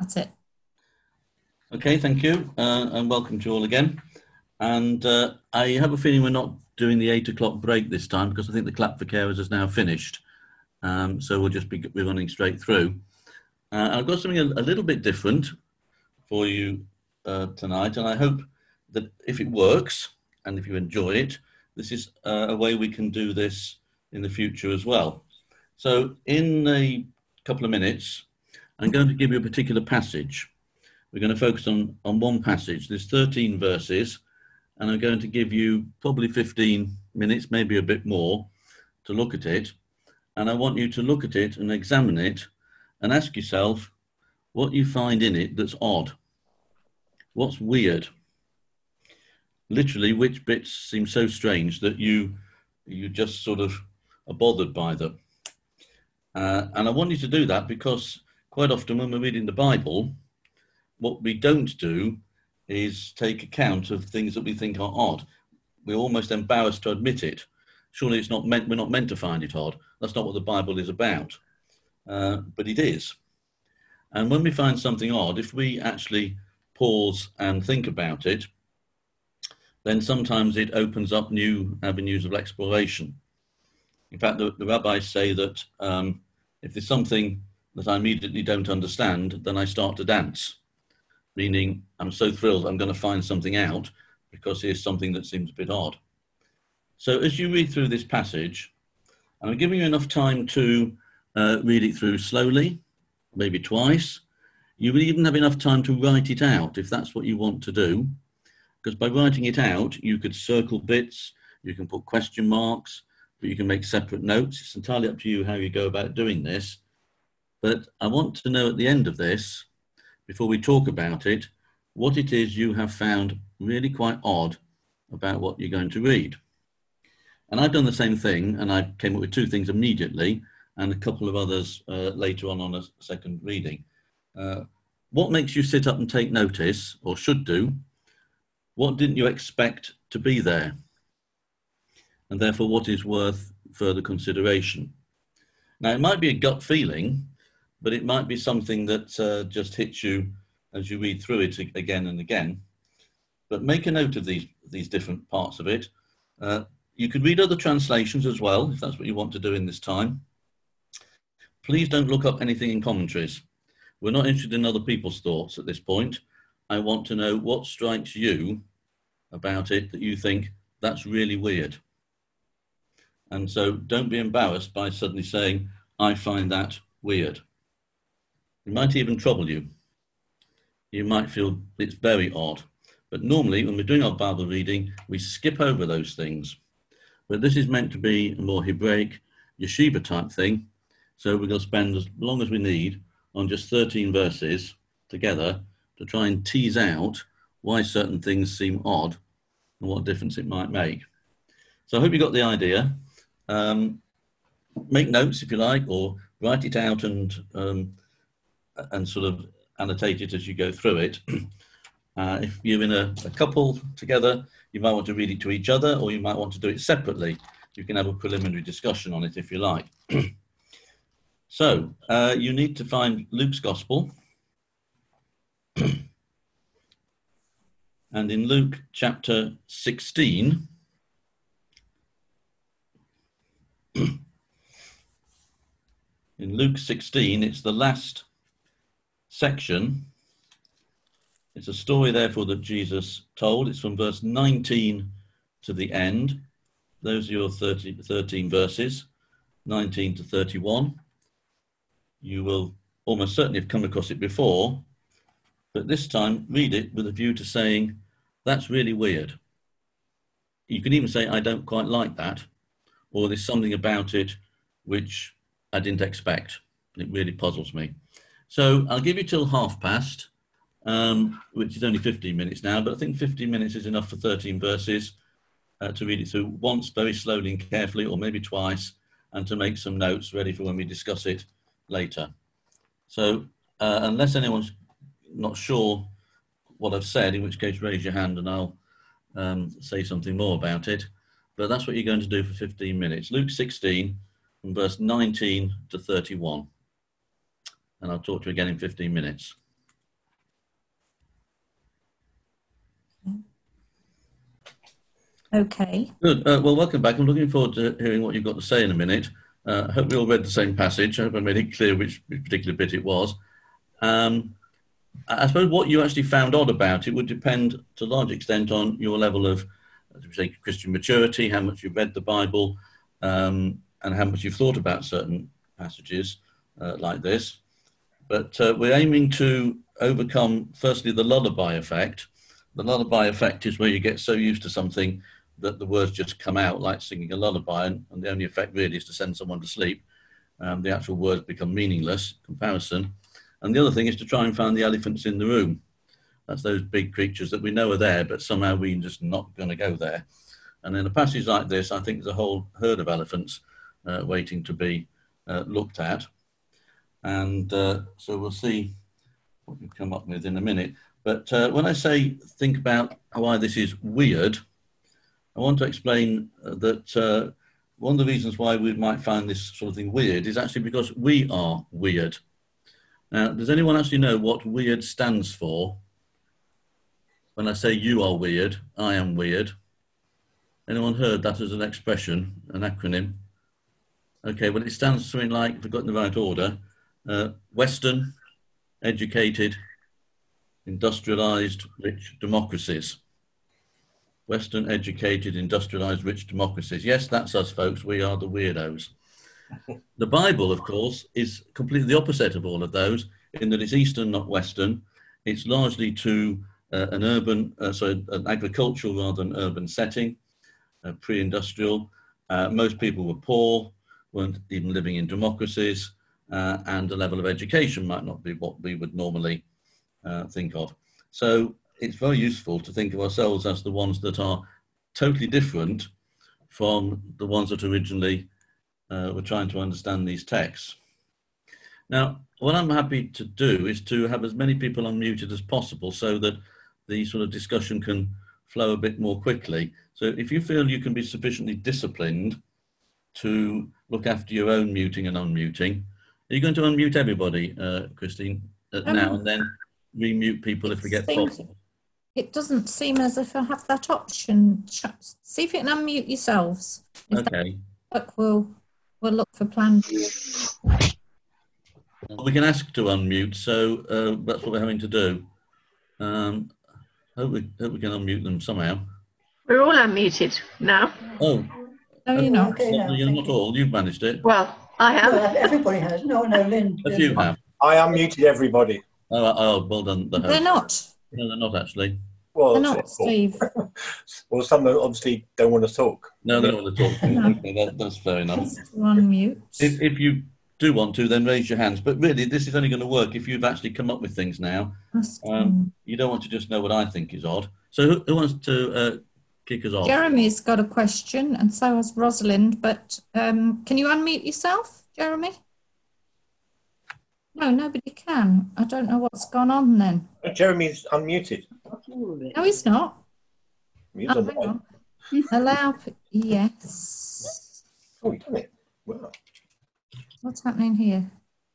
That's it. Okay, thank you, and welcome to you all again. And I have a feeling we're not doing the 8 o'clock break this time because I think the Clap for Carers is now finished. So we'll just be running straight through. I've got something a little bit different for you tonight, and I hope that if it works and if you enjoy it, this is a way we can do this in the future as well. So in a couple of minutes, I'm going to give you a particular passage. We're going to focus on one passage. There's 13 verses, and I'm going to give you probably 15 minutes, maybe a bit more, to look at it. And I want you to look at it and examine it and ask yourself what you find in it that's odd. What's weird? Literally, which bits seem so strange that you just sort of are bothered by them. And I want you to do that because quite often when we're reading the Bible, what we don't do is take account of things that we think are odd. We're almost embarrassed to admit it. Surely it's not meant, we're not meant to find it odd. That's not what the Bible is about. But it is. And when we find something odd, if we actually pause and think about it, then sometimes it opens up new avenues of exploration. In fact, the rabbis say that if there's something that I immediately don't understand, then I start to dance. Meaning I'm so thrilled I'm going to find something out because here's something that seems a bit odd. So as you read through this passage, I'm giving you enough time to read it through slowly, maybe twice. You will even have enough time to write it out if that's what you want to do, because by writing it out, you could circle bits, you can put question marks, but you can make separate notes. It's entirely up to you how you go about doing this. But I want to know at the end of this, before we talk about it, what it is you have found really quite odd about what you're going to read. And I've done the same thing, and I came up with 2 things immediately, and a couple of others later on a second reading. What makes you sit up and take notice, or should do? What didn't you expect to be there? And therefore, what is worth further consideration? Now, it might be a gut feeling, but it might be something that just hits you as you read through it again and again. But make a note of these different parts of it. You could read other translations as well, if that's what you want to do in this time. Please don't look up anything in commentaries. We're not interested in other people's thoughts at this point. I want to know what strikes you about it that you think that's really weird. And so don't be embarrassed by suddenly saying, I find that weird. It might even trouble you. You might feel it's very odd. But normally, when we're doing our Bible reading, we skip over those things. But this is meant to be a more Hebraic, yeshiva type thing. So we're going to spend as long as we need on just 13 verses together to try and tease out why certain things seem odd and what difference it might make. So I hope you got the idea. Make notes if you like, or write it out and sort of annotate it as you go through it. If you're in a couple together, you might want to read it to each other, or you might want to do it separately. You can have a preliminary discussion on it if you like. So you need to find Luke's Gospel. And in Luke chapter 16, in Luke 16, it's the last section. It's a story, therefore, that Jesus told. It's from verse 19 to the end. Those are your 13 verses, 19 to 31. You will almost certainly have come across it before, but this time read it with a view to saying, that's really weird. You can even say, I don't quite like that, or there's something about it which I didn't expect. It really puzzles me. So I'll give you till past, which is only 15 minutes now, but I think 15 minutes is enough for 13 verses to read it through once very slowly and carefully, or maybe twice, and to make some notes ready for when we discuss it later. So unless anyone's not sure what I've said, in which case raise your hand and I'll say something more about it. But that's what you're going to do for 15 minutes. Luke 16, from verse 19 to 31. And I'll talk to you again in 15 minutes. Okay. Good. Well, welcome back. I'm looking forward to hearing what you've got to say in a minute. I hope we all read the same passage. I hope I made it clear which particular bit it was. I suppose what you actually found odd about it would depend to a large extent on your level of, as we say, Christian maturity, how much you've read the Bible, and how much you've thought about certain passages like this. But we're aiming to overcome, firstly, the lullaby effect. The lullaby effect is where you get so used to something that the words just come out like singing a lullaby, and the only effect really is to send someone to sleep. The actual words become meaningless, comparison. And the other thing is to try and find the elephants in the room. That's those big creatures that we know are there, but somehow we're just not going to go there. And in a passage like this, I think there's a whole herd of elephants waiting to be looked at. And so we'll see what you come up with in a minute. But when I say think about why this is weird, I want to explain that one of the reasons why we might find this sort of thing weird is actually because we are weird. Now, does anyone actually know what weird stands for? When I say you are weird, I am weird. Anyone heard that as an expression, an acronym? Okay, well, it stands for something like, if I've got in the right order, Western, educated, industrialized, rich democracies. Western, educated, industrialized, rich democracies. Yes, that's us, folks. We are the weirdos. The Bible, of course, is completely the opposite of all of those, in that it's Eastern, not Western. It's largely to an agricultural rather than urban setting, pre-industrial. Most people were poor, weren't even living in democracies, and the level of education might not be what we would normally think of. So it's very useful to think of ourselves as the ones that are totally different from the ones that originally were trying to understand these texts. Now, what I'm happy to do is to have as many people unmuted as possible so that the sort of discussion can flow a bit more quickly. So if you feel you can be sufficiently disciplined to look after your own muting and unmuting, are you going to unmute everybody, Christine, now and then remute people if we get possible? It doesn't seem as if I have that option. See if you can unmute yourselves. If okay. We'll look for plan. We can ask to unmute, so that's what we're having to do. Hope we can unmute them somehow. We're all unmuted now. Oh. No, you're not. Okay, no, you're not all. You've managed it. Well, I have. Well, everybody has. No, Lynn. A few have. I unmuted everybody. Oh, well done. They're not. No, they're not actually. Well, they're not, Steve. Well, some obviously don't want to talk. No, they don't want to talk. No. Okay, that's fair enough. Unmute. If you do want to, then raise your hands. But really, this is only going to work if you've actually come up with things now. You don't want to just know what I think is odd. So who wants to kick us off? Jeremy's got a question, and so has Rosalind. But can you unmute yourself, Jeremy? No, nobody can. I don't know what's gone on then. Jeremy's unmuted. No, he's not. He's hang on. Allow, yes. Oh, you've done it. Wow. What's happening here?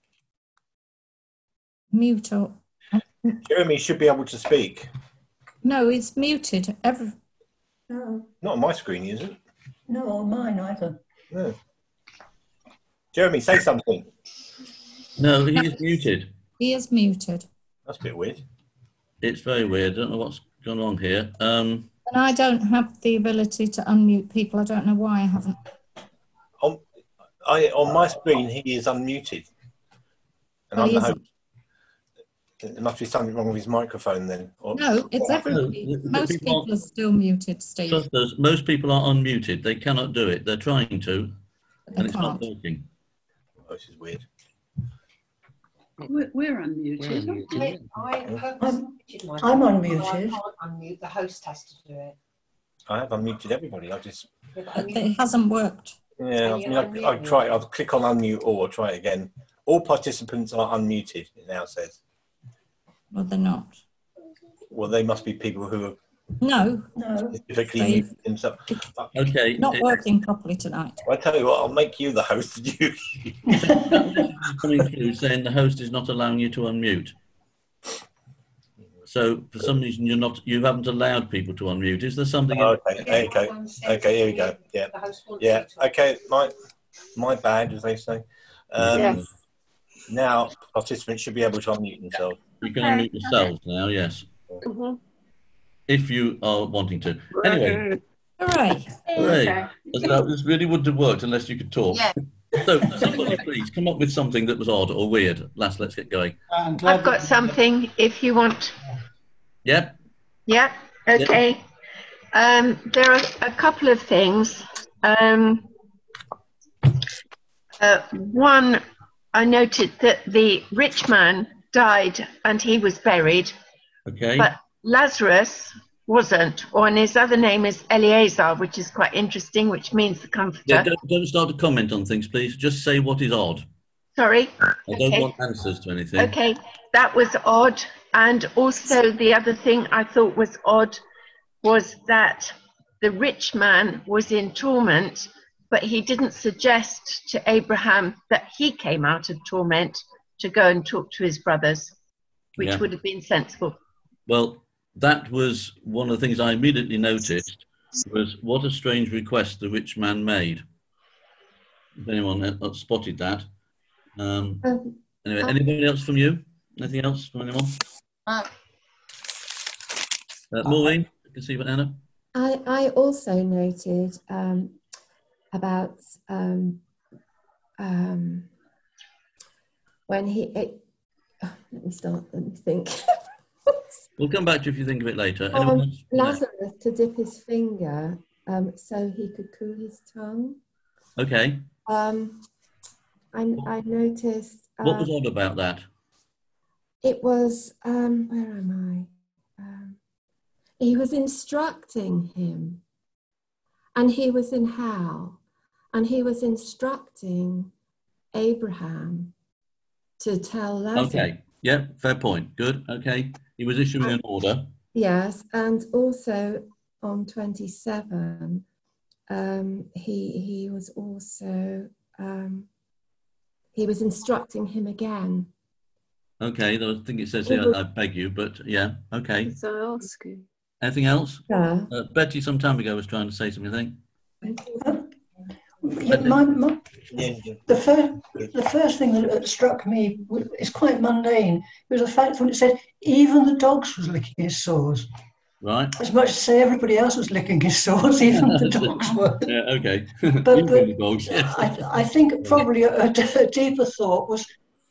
Mute or... Jeremy should be able to speak. No, he's muted. No. Not on my screen, is it? No, on mine either. No. Jeremy, say something. No, he is muted. He is muted. That's a bit weird. It's very weird. I don't know what's gone on here. And I don't have the ability to unmute people. I don't know why I haven't. On my screen, he is unmuted. And I'm the host. There must be something wrong with his microphone then. No, it's everybody. Most people are still muted, Steve. Most people are unmuted. They cannot do it. They're trying to, and it's not working. Oh, this is weird. We're unmuted. I'm unmuted. I can't unmute. The host has to do it. I have unmuted everybody. It hasn't worked. Yeah, I'll try. I'll click on unmute or try it again. All participants are unmuted, it now says. Well, they're not. Well, they must be people who are no specifically muted themselves. Okay. Not working properly tonight. I tell you what, I'll make you the host. Coming through saying the host is not allowing you to unmute. So for some reason you haven't allowed people to unmute. Is there something? Oh, okay, there you go. Okay, here we go. Yeah, The host wants yeah. you to. Okay, my bad, as they say. Yes. Now participants should be able to unmute themselves. You can unmute yourselves now. Yes, Mhm. if you are wanting to. Anyway, Hooray. hooray. This really wouldn't have worked unless you could talk. Yeah. So somebody please come up with something that was odd or weird. Let's get going. I've got something if you want. Yep. Yeah, okay. There are a couple of things. One, I noted that the rich man died and he was buried, Okay. but Lazarus wasn't, or and his other name is Eleazar, which is quite interesting, which means the comforter. Yeah, don't start to comment on things, please. Just say what is odd. Sorry. I don't Okay. want answers to anything. Okay, that was odd. And also the other thing I thought was odd was that the rich man was in torment, but he didn't suggest to Abraham that he came out of torment to go and talk to his brothers, which Yeah. would have been sensible. Well, that was one of the things I immediately noticed, was what a strange request the rich man made. If anyone spotted that. Anyway, anybody else from you? Anything else from anyone? Maureen, you can see Anna. I also noted about when let me think. We'll come back to you if you think of it later. Anyone else? No. Lazarus to dip his finger so he could cool his tongue. Okay. I noticed. What was odd about that? It was where am I? He was instructing him, and he was in hell, and he was instructing Abraham to tell Lazarus. Okay. Yeah, fair point. Good. Okay. He was issuing an order. Yes, and also on 27, he was also he was instructing him again. Okay. I think it says here, I beg you, but yeah. Okay. So ask you. Anything else? Yeah. Betty, some time ago, was trying to say something, I think. Yeah, the first thing that struck me is quite mundane. It was the fact when it said even the dogs was licking his sores. Right. As much as say everybody else was licking his sores, even the dogs were. Yeah, okay. But Even the dogs, yes. I think probably a deeper thought was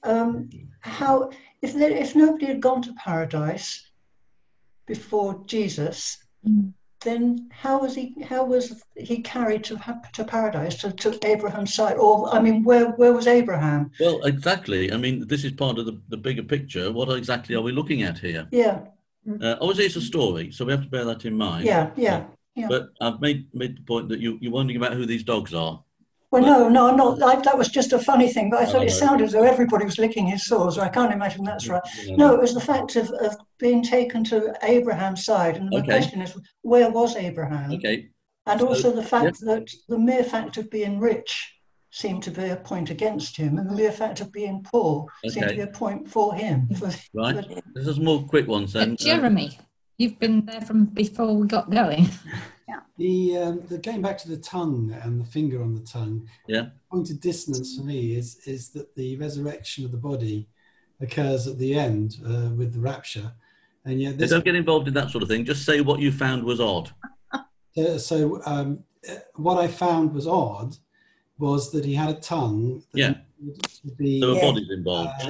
how if nobody had gone to paradise before Jesus, then how was he carried to paradise, to Abraham's side? Or I mean, where was Abraham? Well, exactly. I mean, this is part of the bigger picture. What exactly are we looking at here? Yeah, Obviously, it's a story, so we have to bear that in mind. yeah. But I've made the point that you're wondering about who these dogs are. Well, no, I'm not. That was just a funny thing, but I thought Oh, it sounded as though everybody was licking his sores. I can't imagine that's right. No, it was the fact of being taken to Abraham's side. And the Okay. question is, where was Abraham? Okay. And So, also the fact that the mere fact of being rich seemed to be a point against him, and the mere fact of being poor seemed to be a point for him. Right. There's some more quick ones then. Jeremy, you've been there from before we got going. The going back to the tongue and the finger on the tongue. Yeah. The point of dissonance for me is that the resurrection of the body occurs at the end with the rapture, and yet this. Don't get involved in that sort of thing. Just say what you found was odd. So what I found was odd was that he had a tongue. That there were bodies involved.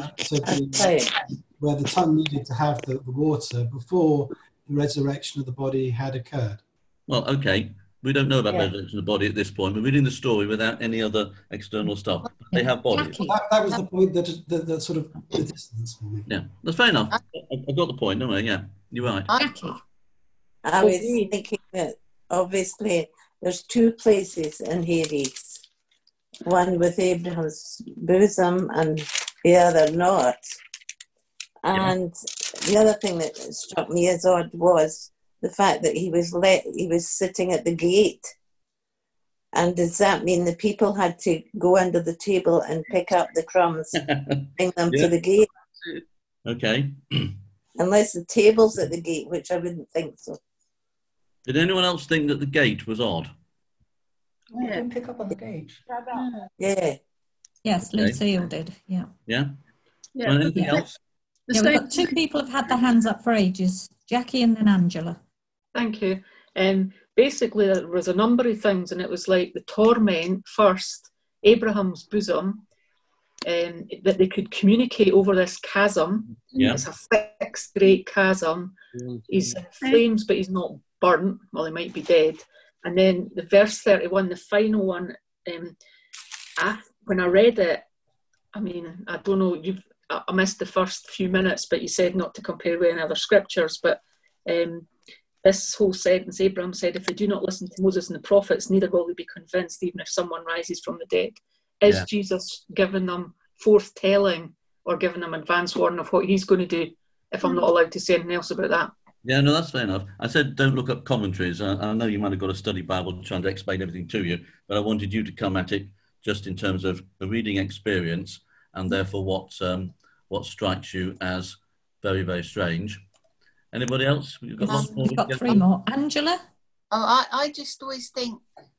Where the tongue needed to have the water before the resurrection of the body had occurred. Well, okay. We don't know about resurrection of the body at this point. We're reading the story without any other external stuff. They have bodies. That was the point that sort of the distance for me. Yeah, that's fair enough. I got the point, don't I? Yeah, you're right. I was thinking that obviously there's two places in Hades, one with Abraham's bosom and the other not. And the other thing that struck me as odd was the fact that he was sitting at the gate. And does that mean the people had to go under the table and pick up the crumbs, bring them to the gate? Okay. Unless the table's at the gate, which I wouldn't think so. Did anyone else think that the gate was odd? I didn't pick up on the gate. Yeah. Yes, Okay. Lucille did. Yeah. Yeah? Yeah. So anything Yeah. else? The Yeah, we've same- got two people have had their hands up for ages. Jackie and then Angela. Thank you. Basically, there was a number of things, and it was like the torment first, Abraham's bosom, that they could communicate over this chasm. Yeah. It's a fixed, great chasm. He's in flames, but he's not burnt. Well, he might be dead. And then the verse 31, the final one, when I read it, I mean, I don't know, I missed the first few minutes, but you said not to compare with any other scriptures, but this whole sentence, Abraham said, if they do not listen to Moses and the prophets, neither will they be convinced, even if someone rises from the dead. Is Yeah. Jesus giving them foretelling or giving them advance warning of what he's going to do, if I'm not allowed to say anything else about that? Yeah, no, that's fair enough. I said don't look up commentaries. I know you might have got a study Bible trying to explain everything to you, but I wanted you to come at it just in terms of a reading experience and therefore what strikes you as very, very strange. Anybody else? You've got, lots more We've got three more. Angela? Oh, I just always think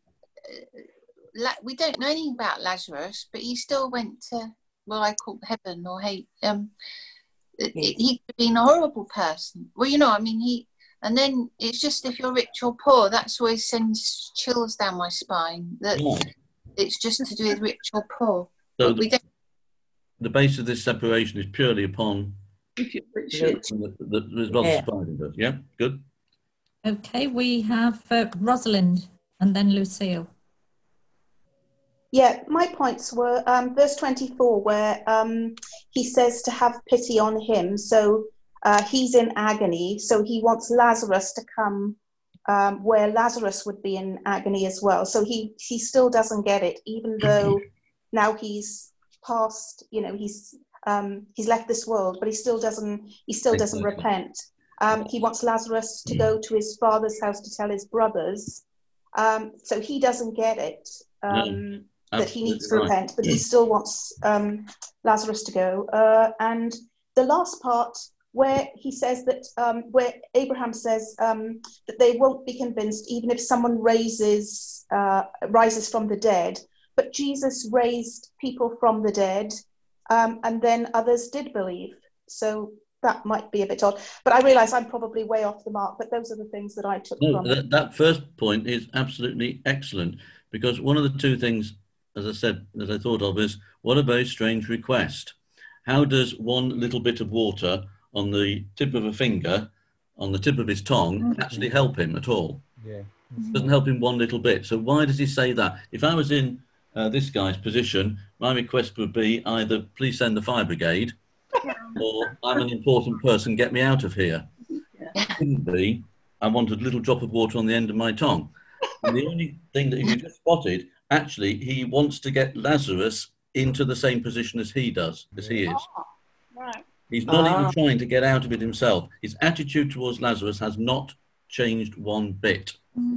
we don't know anything about Lazarus, but he still went to what I call heaven or hate. He could have been a horrible person. Well, you know, I mean, and then it's just if you're rich or poor, that's always sends chills down my spine. That it's just to do with rich or poor. So we don't. The base of this separation is purely upon if you're rich. There's rather surprising, but yeah, good. Okay, we have Rosalind and then Lucille. Yeah, my points were verse 24, where he says to have pity on him. So he's in agony. So he wants Lazarus to come where Lazarus would be in agony as well. So he still doesn't get it, even though now he's past, you know, he's left this world, but he still doesn't repent. He wants Lazarus to go to his father's house to tell his brothers. So he doesn't get it. That he needs to repent, but he still wants Lazarus to go. And the last part where he says that, where Abraham says that they won't be convinced even if someone rises from the dead, but Jesus raised people from the dead, and then others did believe. So that might be a bit odd, but I realise I'm probably way off the mark, but those are the things that I took from it. That first point is absolutely excellent, because one of the two things, as I said, as I thought of, is what a very strange request. How does one little bit of water on the tip of a finger, on the tip of his tongue, actually help him at all? Yeah. Doesn't help him one little bit. So why does he say that? If I was in this guy's position, my request would be either please send the fire brigade, or I'm an important person, get me out of here. It couldn't be, I want a little drop of water on the end of my tongue. And the only thing that you just spotted, actually, he wants to get Lazarus into the same position as he does, as he is. Right. He's not even trying to get out of it himself. His attitude towards Lazarus has not changed one bit.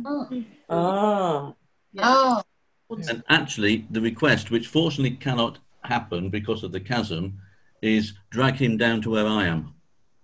And actually, the request, which fortunately cannot happen because of the chasm, is drag him down to where I am.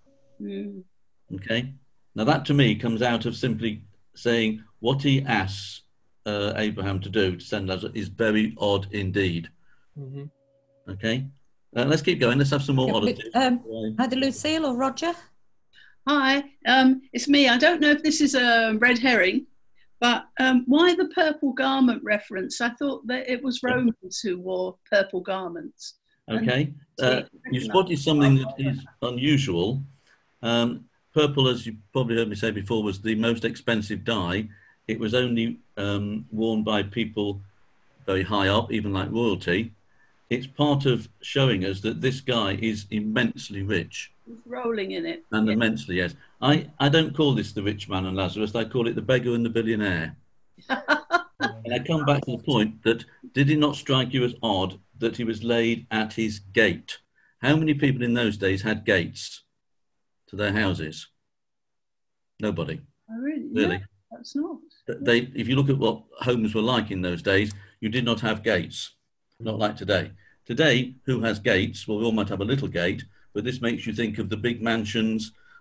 Okay? Now that to me comes out of simply saying what he asks Abraham to do, to send Lazarus, is very odd indeed. Okay? Let's keep going. Let's have some more oddities. Either Lucille or Roger? Hi, it's me. I don't know if this is a red herring, but why the purple garment reference? I thought that it was Romans who wore purple garments. Okay. You spotted something that is unusual. Purple, as you probably heard me say before, was the most expensive dye. It was only worn by people very high up, even like royalty. It's part of showing us that this guy is immensely rich. He's rolling in it. And immensely, yes. I don't call this the rich man and Lazarus. I call it the beggar and the billionaire. And I come back to the point that, did it not strike you as odd that he was laid at his gate? How many people in those days had gates to their houses? Nobody. Oh, really? Really. No, that's not. If you look at what homes were like in those days, you did not have gates. Not like today. Today, who has gates? Well, we all might have a little gate, but this makes you think of the big mansions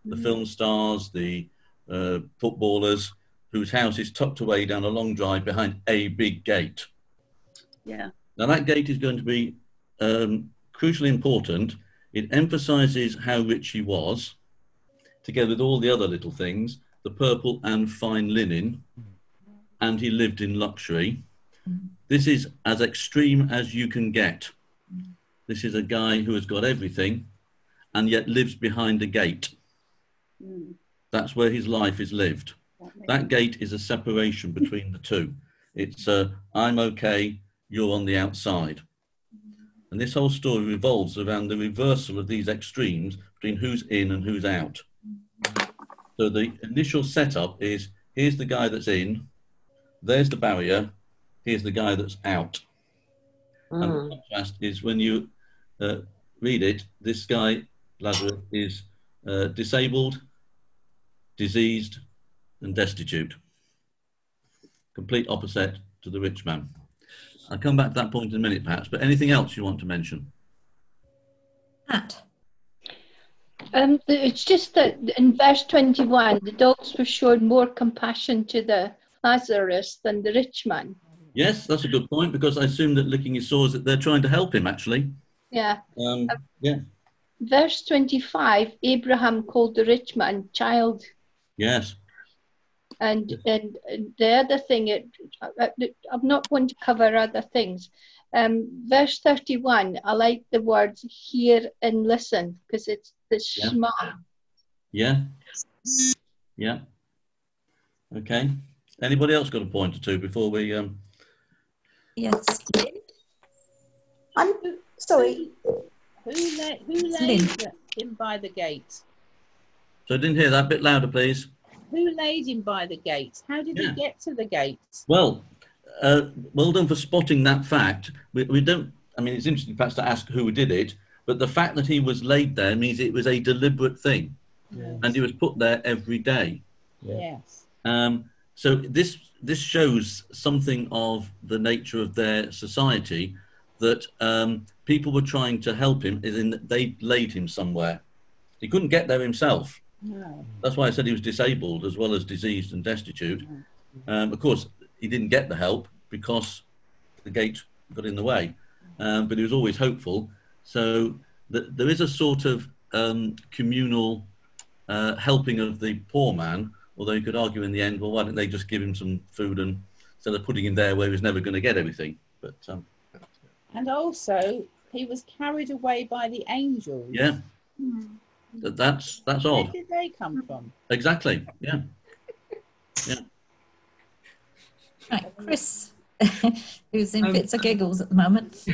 the film stars, the footballers, whose house is tucked away down a long drive behind a big gate. Yeah. Now that gate is going to be crucially important. It emphasises how rich he was, together with all the other little things, the purple and fine linen, and he lived in luxury. This is as extreme as you can get. This is a guy who has got everything and yet lives behind a gate. That's where his life is lived. That gate is a separation between the two. It's I'm okay, you're on the outside. And this whole story revolves around the reversal of these extremes between who's in and who's out. So the initial setup is, here's the guy that's in, there's the barrier, here's the guy that's out. And the contrast is when you read it, this guy, Lazarus, is disabled, diseased, and destitute. Complete opposite to the rich man. I'll come back to that point in a minute, perhaps, but anything else you want to mention? Pat? It's just that in verse 21, the dogs were showing more compassion to the Lazarus than the rich man. Yes, that's a good point, because I assume that licking his sores, that they're trying to help him, actually. Yeah. Yeah. Verse 25, Abraham called the rich man child. Yes. And the other thing, I'm not going to cover other things. Verse 31, I like the words hear and listen, because it's the Shema. Yeah. Yeah. Okay. Anybody else got a point or two before we... Yes. I'm sorry. Who laid him by the gate? So I didn't hear that. A bit louder, please. Who laid him by the gate? How did he get to the gate? Well, well done for spotting that fact. We don't... I mean, it's interesting perhaps to ask who did it, but the fact that he was laid there means it was a deliberate thing. Yes. And he was put there every day. Yes. So this shows something of the nature of their society, that people were trying to help him, is in that they laid him somewhere. He couldn't get there himself. No. That's why I said he was disabled as well as diseased and destitute. Of course, he didn't get the help because the gate got in the way, but he was always hopeful. So there is a sort of communal helping of the poor man, although you could argue in the end, well, why didn't they just give him some food and instead of putting him there where he was never going to get everything? But and also, he was carried away by the angels. Yeah. That's odd. Where did they come from? Exactly. Yeah. Yeah. Right, Chris, who's in fits of giggles at the moment.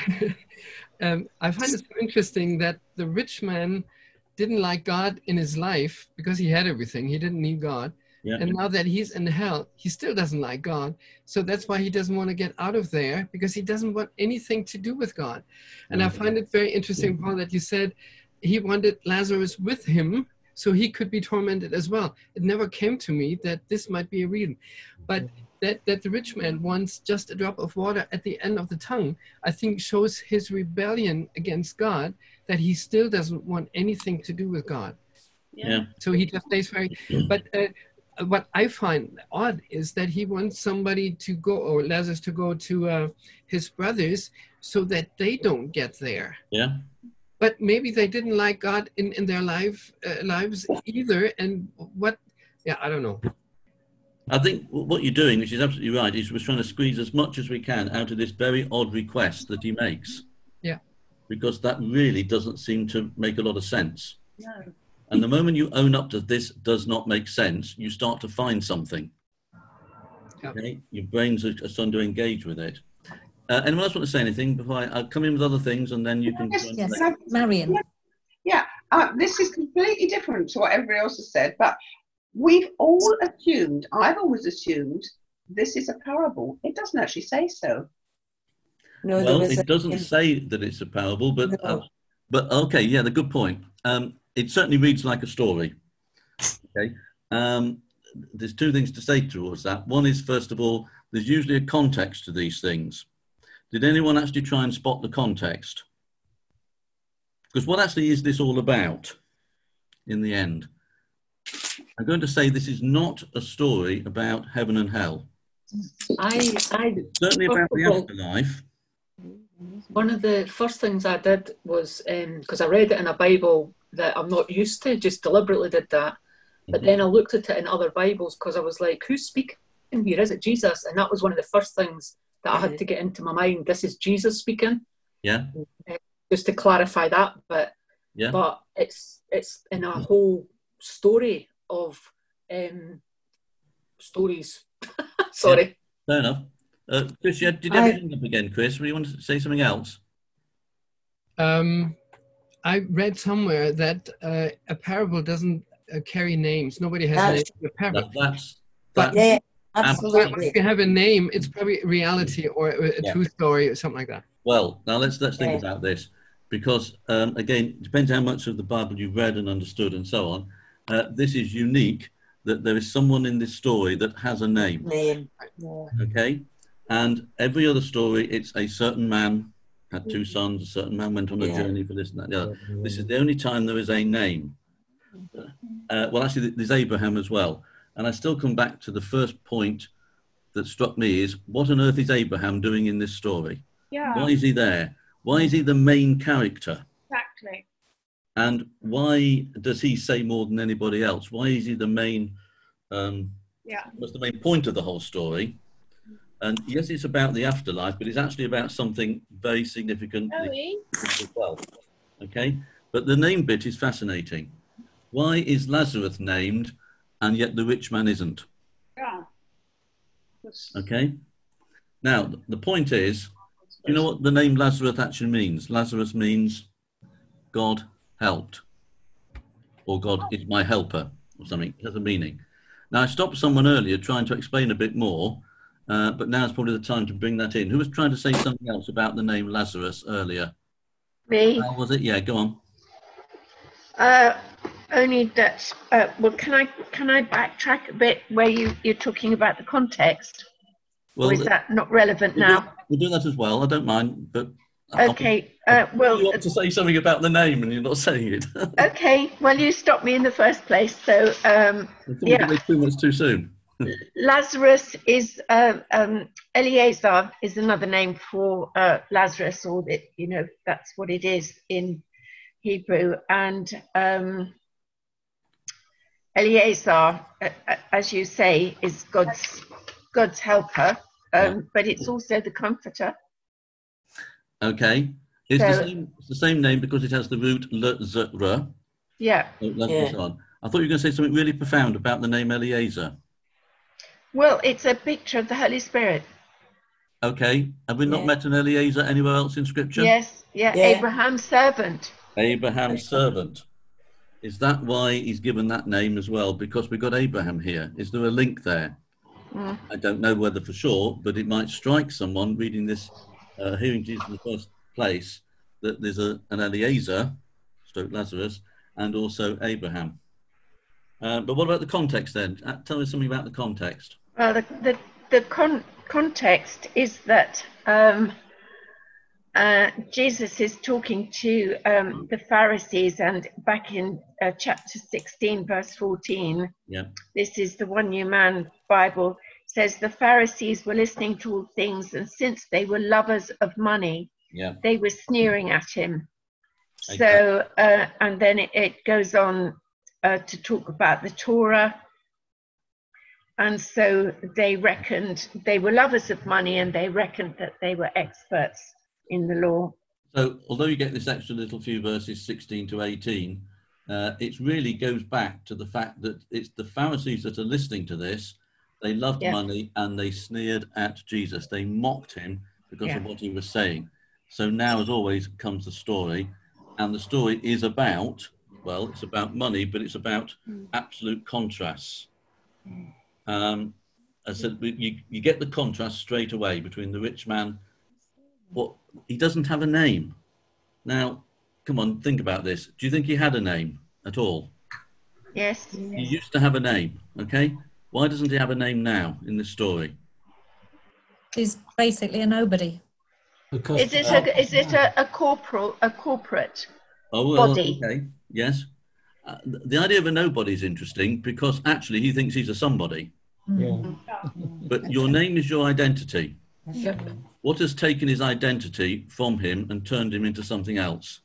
I find it so interesting that the rich man didn't like God in his life because he had everything. He didn't need God. Yeah. And now that he's in hell, he still doesn't like God. So that's why he doesn't want to get out of there, because he doesn't want anything to do with God. And I find it very interesting, Paul, that you said he wanted Lazarus with him so he could be tormented as well. It never came to me that this might be a reason. But that the rich man wants just a drop of water at the end of the tongue, I think shows his rebellion against God, that he still doesn't want anything to do with God. Yeah. So he just stays very... But what I find odd is that he wants somebody to go, or Lazarus to go to his brothers so that they don't get there. Yeah. But maybe they didn't like God in their lives either. And what, I don't know. I think what you're doing, which is absolutely right, is we're trying to squeeze as much as we can out of this very odd request that he makes. Yeah. Because that really doesn't seem to make a lot of sense. No. And the moment you own up to this does not make sense, you start to find something. Yeah. Okay? Your brains are starting to engage with it. Anyone else want to say anything before I come in with other things, and then you can... Yes, Marion. Yeah, this is completely different to what everybody else has said, but we've all assumed, I've always assumed, this is a parable. It doesn't actually say so. No, well, it doesn't say that it's a parable, but okay, yeah, the good point. It certainly reads like a story. Okay, there's two things to say towards that. One is, first of all, there's usually a context to these things. Did anyone actually try and spot the context? Because what actually is this all about in the end? I'm going to say this is not a story about heaven and hell. It's certainly about the afterlife. One of the first things I did was, because I read it in a Bible that I'm not used to, just deliberately did that. But then I looked at it in other Bibles because I was like, who's speaking here? Is it Jesus? And that was one of the first things that I had to get into my mind. This is Jesus speaking. Yeah. Just to clarify that. But yeah. But it's in a whole story of stories. Sorry. Yeah, fair enough. Chris, did you have your hand up again, Chris? You want to say something else? I read somewhere that a parable doesn't carry names. Nobody has names in a parable. Yeah, absolutely. But if you have a name, it's probably reality or a true story or something like that. Well, now let's think about this, because again, it depends how much of the Bible you've read and understood and so on. This is unique, that there is someone in this story that has a name. Okay? And every other story, it's a certain man had 2 sons, a certain man went on a journey for this and that. Yeah. This is the only time there is a name. Well, actually, there's Abraham as well. And I still come back to the first point that struck me is, what on earth is Abraham doing in this story? Yeah. Why is he there? Why is he the main character? Exactly. And why does he say more than anybody else? Why is he the main, what's the main point of the whole story? And yes, it's about the afterlife, but it's actually about something very significant as well. Okay? But the name bit is fascinating. Why is Lazarus named and yet the rich man isn't? Yeah. Okay? Now, the point is, you know what the name Lazarus actually means? Lazarus means God helped, or God is my helper, or something. It has a meaning. Now, I stopped someone earlier trying to explain a bit more, but now is probably the time to bring that in. Who was trying to say something else about the name Lazarus earlier? Me. How was it? Yeah, go on. Only that. Well, can I backtrack a bit where you're talking about the context? Well, or is that not relevant now? We'll do that as well. I don't mind, but okay. Well, you want to say something about the name and you're not saying it. Okay. Well, you stopped me in the first place, so yeah. 2 minutes too soon. Lazarus is Eliezer is another name for Lazarus, or that's what it is in Hebrew. And Eliezer, as you say, is God's helper, but it's also the comforter. Okay, it's the same name because it has the root Lazarus. Yeah. I thought you were going to say something really profound about the name Eliezer. Well, it's a picture of the Holy Spirit. Okay. Have we not met an Eliezer anywhere else in Scripture? Yes. Yeah. Abraham's servant. Abraham's servant. Is that why he's given that name as well? Because we've got Abraham here. Is there a link there? I don't know whether for sure, but it might strike someone reading this, hearing Jesus in the first place, that there's an Eliezer, stroke Lazarus, and also Abraham. But what about the context then? Tell me something about the context. Well, the context is that Jesus is talking to the Pharisees, and back in chapter 16, verse 14, this is the One New Man Bible, says the Pharisees were listening to all things, and since they were lovers of money, they were sneering at him. Okay. So, and then it goes on to talk about the Torah. And so they reckoned they were lovers of money, and they reckoned that they were experts in the law. So although you get this extra little few verses 16 to 18, it really goes back to the fact that it's the Pharisees that are listening to this. They loved money and they sneered at Jesus. They mocked him because of what he was saying. So now, as always, comes the story. And the story is about, well, it's about money, but it's about absolute contrasts. As I said, you get the contrast straight away between the rich man. He doesn't have a name. Now, come on, think about this. Do you think he had a name at all? Yes. He used to have a name, okay? Why doesn't he have a name now in this story? He's basically a nobody. Because is it a corporate body? Okay, yes. the idea of a nobody is interesting because actually he thinks he's a somebody. Yeah. But your name is your identity. Yep. What has taken his identity from him and turned him into something else?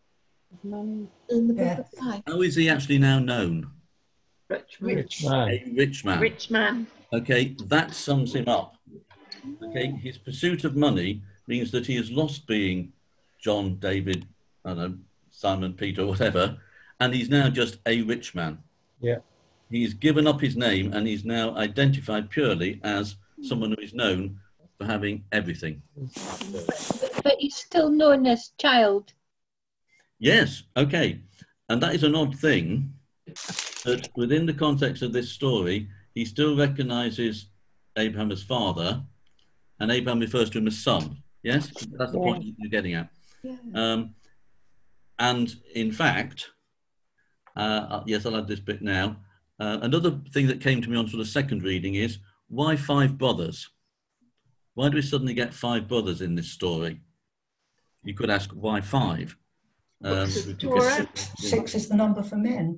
In the book of life. How is he actually now known? Rich man. A rich man. Rich man. Okay, that sums him up. Okay, his pursuit of money means that he has lost being John, David, I don't know, Simon, Peter, whatever, and he's now just a rich man. Yeah. He's given up his name and he's now identified purely as someone who is known for having everything. But he's still known as child. Yes, okay. And that is an odd thing, that within the context of this story, he still recognizes Abraham as father, and Abraham refers to him as son. Yes? That's the point you're getting at. Yeah. And in fact, yes, I'll add this bit now. Another thing that came to me on sort of second reading is, why 5 brothers? Why do we suddenly get 5 brothers in this story? You could ask, why 5? Torah. 6 is the number for men.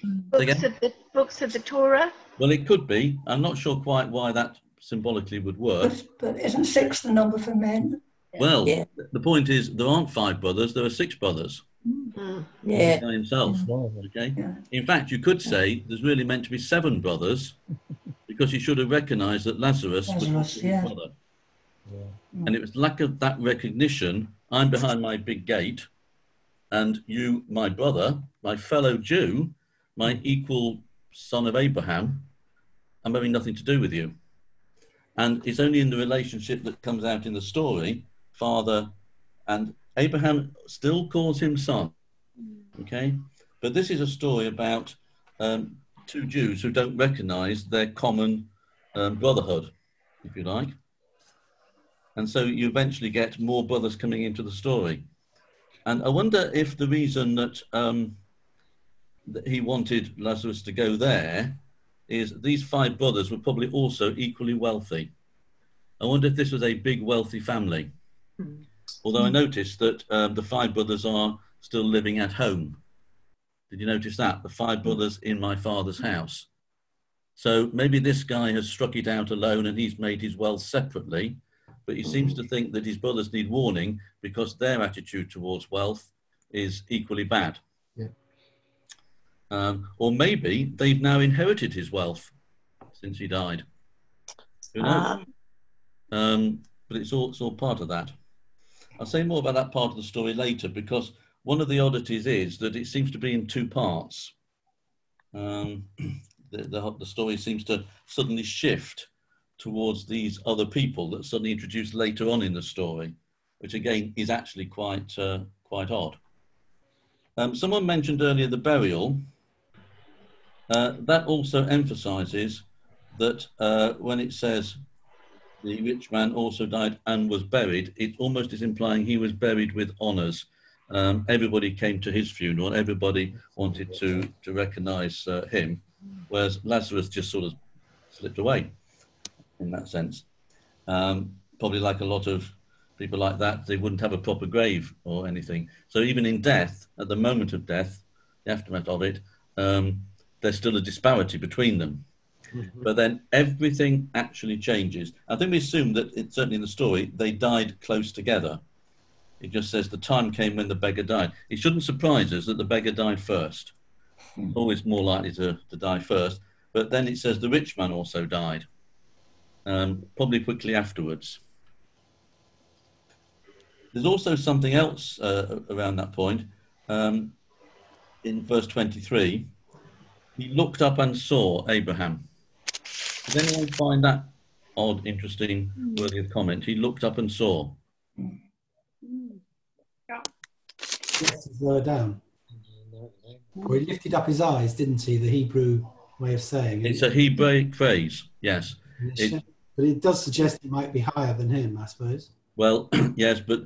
Books of the Torah. Well, it could be. I'm not sure quite why that symbolically would work. But isn't 6 the number for men? Well, the point is, there aren't 5 brothers, there are 6 brothers. Yeah. By himself. Okay. In fact, you could say there's really meant to be 7 brothers, because he should have recognised that Lazarus was his brother. And it was lack of that recognition. I'm behind my big gate, and you, my brother, my fellow Jew, my equal son of Abraham, I'm having nothing to do with you. And it's only in the relationship that comes out in the story, father, and Abraham still calls him son. Okay, but this is a story about 2 Jews who don't recognise their common brotherhood, if you like. And so you eventually get more brothers coming into the story. And I wonder if the reason that he wanted Lazarus to go there is these 5 brothers were probably also equally wealthy. I wonder if this was a big wealthy family. Although I noticed that the 5 brothers are still living at home. Did you notice that? The 5 brothers in my father's house. So maybe this guy has struck it out alone and he's made his wealth separately, but he seems to think that his brothers need warning because their attitude towards wealth is equally bad. Yeah. Or maybe they've now inherited his wealth since he died. Who knows? But it's all part of that. I'll say more about that part of the story later, because one of the oddities is that it seems to be in 2 parts. The story seems to suddenly shift towards these other people that suddenly introduced later on in the story, which again is actually quite odd. Someone mentioned earlier the burial. That also emphasizes that when it says the rich man also died and was buried, it almost is implying he was buried with honors. Everybody came to his funeral, everybody wanted to recognize him, whereas Lazarus just sort of slipped away in that sense. Probably like a lot of people like that, they wouldn't have a proper grave or anything. So even in death, at the moment of death, the aftermath of it, there's still a disparity between them. But then everything actually changes. I think we assume that, certainly in the story, they died close together. It just says the time came when the beggar died. It shouldn't surprise us that the beggar died first. Always more likely to die first. But then it says the rich man also died, probably quickly afterwards. There's also something else around that point. In verse 23, he looked up and saw Abraham. Does anyone find that odd, interesting, worthy of comment? He looked up and saw. Yes, he's lower down. Well, he lifted up his eyes, didn't he? The Hebrew way of saying it. It's a Hebrew phrase, yes. But it does suggest it might be higher than him, I suppose. Well, yes, but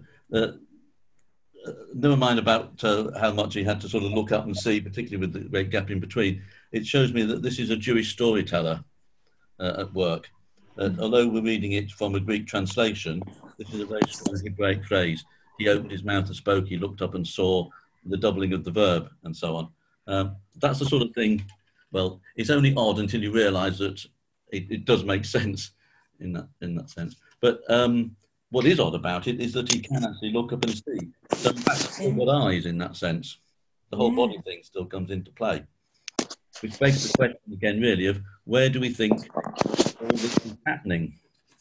never mind about how much he had to sort of look up and see, particularly with the great gap in between. It shows me that this is a Jewish storyteller at work. Although we're reading it from a Greek translation, this is a very strong Hebraic phrase. He opened his mouth and spoke, he looked up and saw, the doubling of the verb, and so on. That's the sort of thing, well, it's only odd until you realise that it does make sense in that sense. But what is odd about it is that he can actually look up and see. So in fact, he's still got eyes in that sense. The whole body thing still comes into play. Which begs the question again, really, of where do we think all this is happening?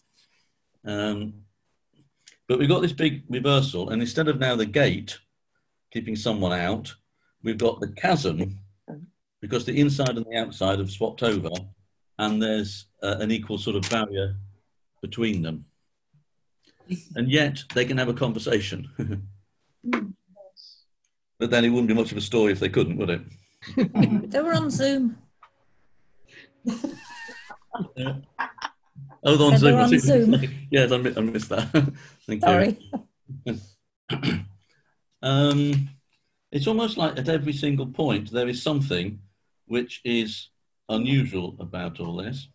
But we've got this big reversal, and instead of now the gate keeping someone out, we've got the chasm, because the inside and the outside have swapped over, and there's an equal sort of barrier between them. And yet they can have a conversation. But then it wouldn't be much of a story if they couldn't, would it? They were on Zoom. Oh, they're on Zoom. They're on Zoom. Yes, I missed that. Thank Sorry. you. It's almost like at every single point there is something which is unusual about all this.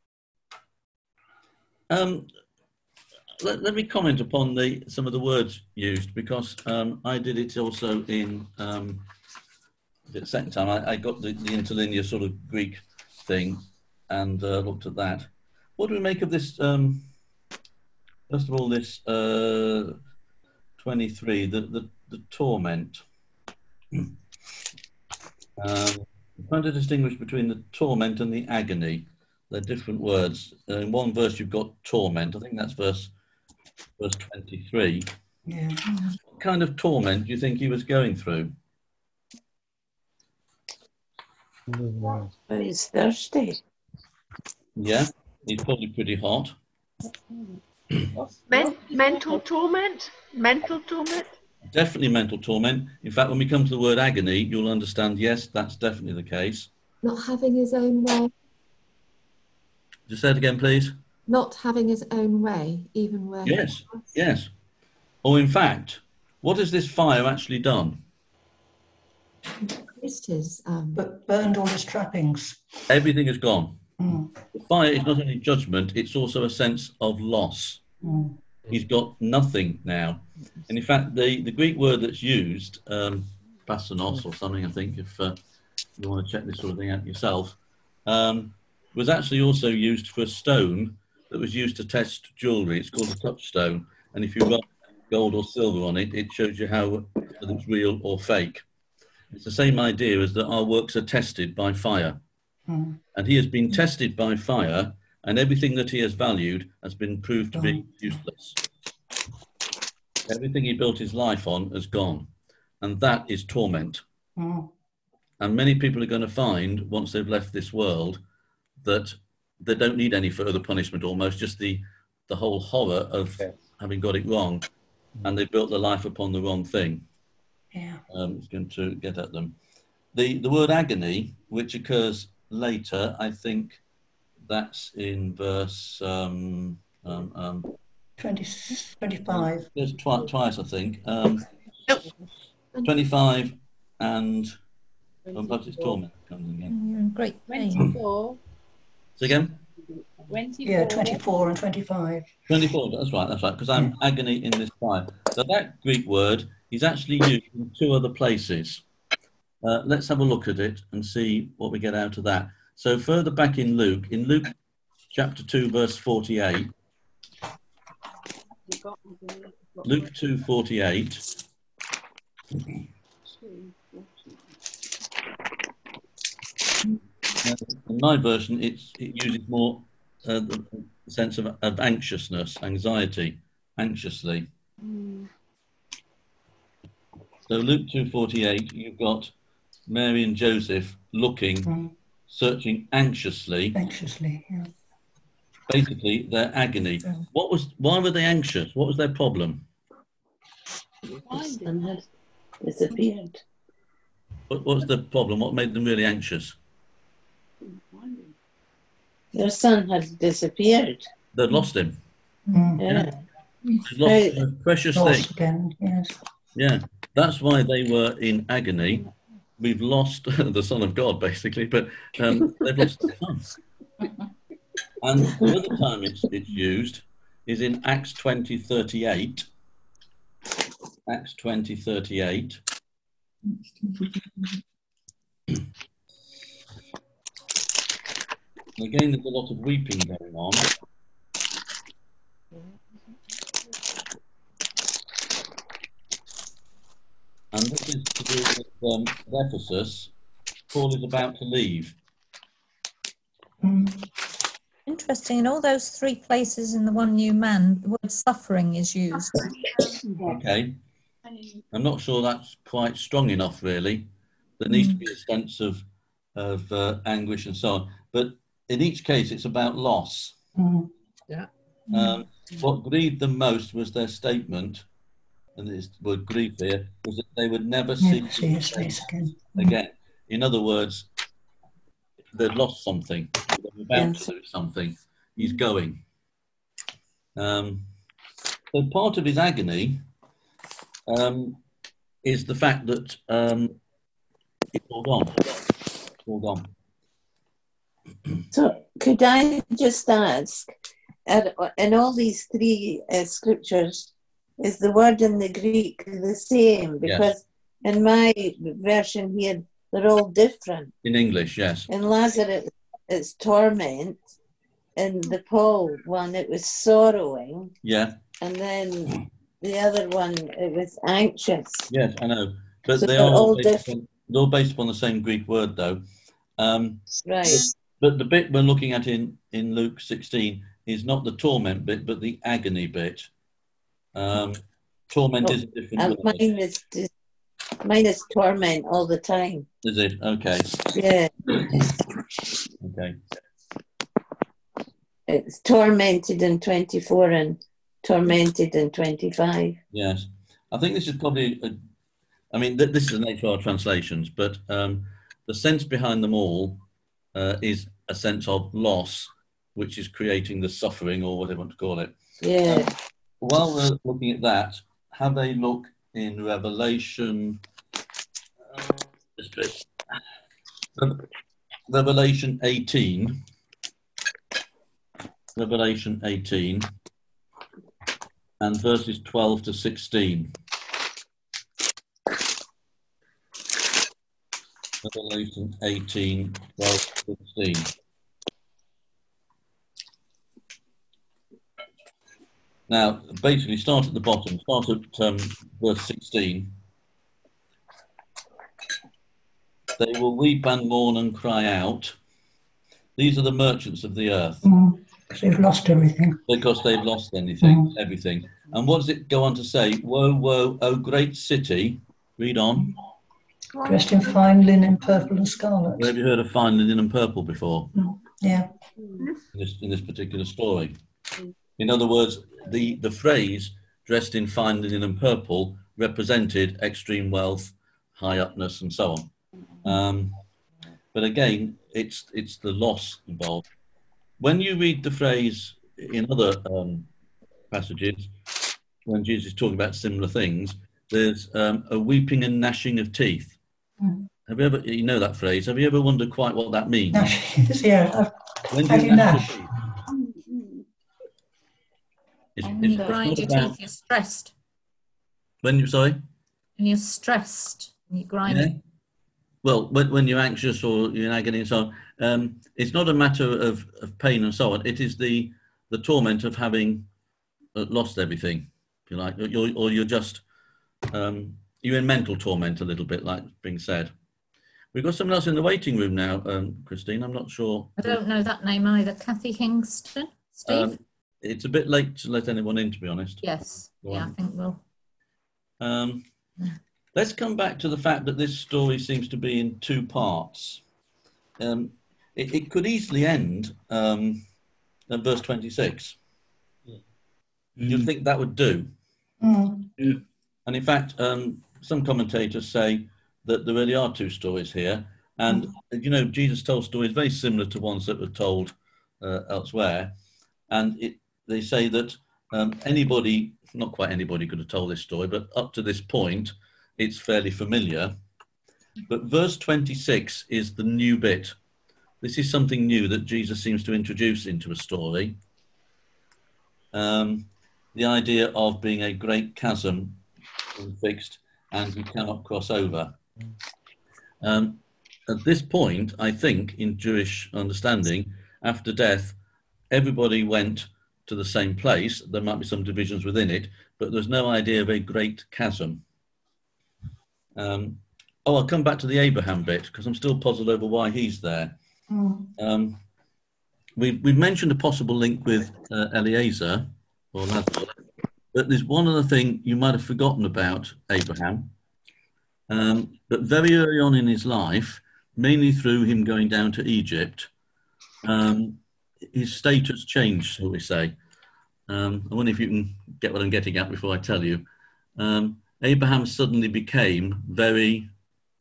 Let me comment upon some of the words used, because I did it also in the second time. I got the interlinear sort of Greek thing and looked at that. What do we make of this? First of all, this 23, the torment. Trying to distinguish between the torment and the agony. They're different words. In one verse you've got torment. I think that's verse 23. Yeah. What kind of torment do you think he was going through? Well, he's thirsty. Yeah, he's probably pretty hot. Mental torment? Mental torment? Definitely mental torment. In fact, when we come to the word agony, you'll understand, yes, that's definitely the case. Not having his own way. Just say it again, please. Not having his own way, even where Yes, yes. Or in fact, what has this fire actually done? But burned all his trappings. Everything is gone. The fire is not only judgment, it's also a sense of loss. He's got nothing now. And in fact, the Greek word that's used, basanos or something, I think, if you want to check this sort of thing out yourself, was actually also used for a stone that was used to test jewellery. It's called a touchstone. And if you rub gold or silver on it, it shows you whether it's real or fake. It's the same idea as that our works are tested by fire. And he has been tested by fire, and everything that he has valued has been proved to be useless. Everything he built his life on has gone, and that is torment. And many people are going to find, once they've left this world, that they don't need any further punishment, almost just the whole horror of having got it wrong, and they built their life upon the wrong thing. Yeah. It's going to get at them. The word agony, which occurs later, I think that's in verse 25. There's twice, I think. 25 and perhaps it's torment comes again. Great. 24. So again? 24. Yeah, 24 and 25. 24, that's right, because I'm agony in this fire. So that Greek word is actually used in two other places. Let's have a look at it and see what we get out of that. So further back in Luke chapter 2, verse 48. Luke 2:48. In my version, it uses more the sense of anxiousness, anxiety, anxiously. So Luke 2:48, you've got Mary and Joseph looking, searching anxiously. Anxiously, yeah. Basically, their agony. Why were they anxious? What was their problem? The son has disappeared. What was the problem? What made them really anxious? Their son had disappeared. They'd lost him. Yeah. They'd lost a precious thing. Again, yes. Yeah, that's why they were in agony. We've lost the Son of God, basically, but they've lost the Son. And the other time it's used is in Acts 20:38. Acts 20:38. Again, there's a lot of weeping going on. And this is to do with Ephesus. Paul is about to leave. Interesting. In all those 3 places in the One New Man, the word suffering is used. Okay. I'm not sure that's quite strong enough, really. There needs to be a sense of anguish and so on. But in each case, it's about loss. Yeah. What grieved them most was their statement, and this word grief here, was that they would never see his face again. In other words, they'd lost something. They were about to lose something. He's going. So part of his agony is the fact that it's all gone. It's all gone. So could I just ask, in all these 3 scriptures, is the word in the Greek the same? Because in my version here, they're all different. In English, yes. In Lazarus, it's torment. In the Paul one, it was sorrowing. Yeah. And then the other one, it was anxious. Yes, I know. But So they they're are all they're all based upon the same Greek word, though. Right. But the bit we're looking at in Luke 16 is not the torment bit, but the agony bit. Torment is a different word. Mine is torment all the time. Is it? Okay. Yeah. Okay. It's tormented in 24 and tormented in 25. Yes. I think this is probably, this is the nature of our translations, but the sense behind them all is a sense of loss, which is creating the suffering or whatever you want to call it. Yeah. While we're looking at that, have a look in Revelation. Revelation 18. Revelation 18 and verses 12 to 16. Revelation 18, 12 to 16. Now, basically, start at the bottom. Start at verse 16. They will weep and mourn and cry out. These are the merchants of the earth. Because they've lost everything. Because they've lost everything. And what does it go on to say? Woe, woe, O great city. Read on. Dressed in fine linen, purple and scarlet. Have you heard of fine linen and purple before? Yeah. In this particular story. In other words, the phrase dressed in fine linen and purple represented extreme wealth, high upness, and so on. But again, it's the loss involved. When you read the phrase in other passages, when Jesus is talking about similar things, there's a weeping and gnashing of teeth. Have you ever, you know that phrase, have you ever wondered quite what that means? Yeah. When How do you gnash? When you grind your teeth, you're stressed. When When you're stressed, you grind. Yeah. Well, when you're anxious or you're in agony and so on, it's not a matter of pain and so on. It is the torment of having lost everything, if you like, or you're just you're in mental torment a little bit, like being said. We've got someone else in the waiting room now, Christine. I'm not sure. I don't know that name either. Kathy Hingston, Steve. It's a bit late to let anyone in, to be honest. Yes. Yeah, I think we'll. Let's come back to the fact that this story seems to be in 2 parts. It could easily end at verse 26. You'd think that would do. And in fact, some commentators say that there really are 2 stories here. And, you know, Jesus told stories very similar to ones that were told elsewhere. And they say that anybody, not quite anybody could have told this story, but up to this point, it's fairly familiar. But verse 26 is the new bit. This is something new that Jesus seems to introduce into a story. The idea of being a great chasm fixed and you cannot cross over. At this point, I think, in Jewish understanding, after death, everybody went to the same place. There might be some divisions within it, but there's no idea of a great chasm. I'll come back to the Abraham bit because I'm still puzzled over why he's there. We've mentioned a possible link with Eliezer or Lazarus, but there's one other thing you might have forgotten about Abraham. But very early on in his life, mainly through him going down to Egypt, his status changed, shall we say. I wonder if you can get what I'm getting at before I tell you. Abraham suddenly became very...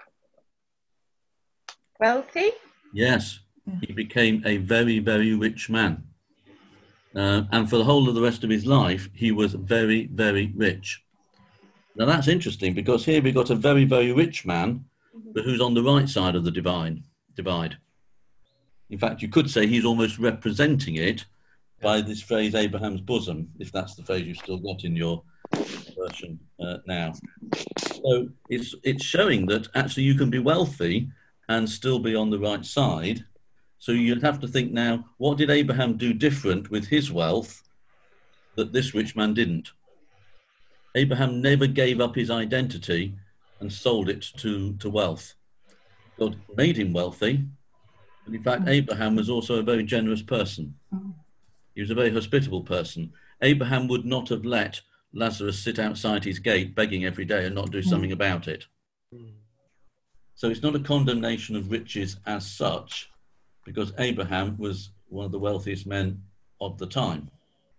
Wealthy? Yes, he became a very, very rich man. And for the whole of the rest of his life, he was very, very rich. Now that's interesting because here we got a very, very rich man, but who's on the right side of the divide. In fact, you could say he's almost representing it by this phrase, Abraham's bosom, if that's the phrase you've still got in your version now. So it's showing that actually you can be wealthy and still be on the right side. So you'd have to think now, what did Abraham do different with his wealth that this rich man didn't? Abraham never gave up his identity and sold it to wealth. God made him wealthy, but in fact, Abraham was also a very generous person. He was a very hospitable person. Abraham would not have let Lazarus sit outside his gate begging every day and not do something about it. So it's not a condemnation of riches as such, because Abraham was one of the wealthiest men of the time.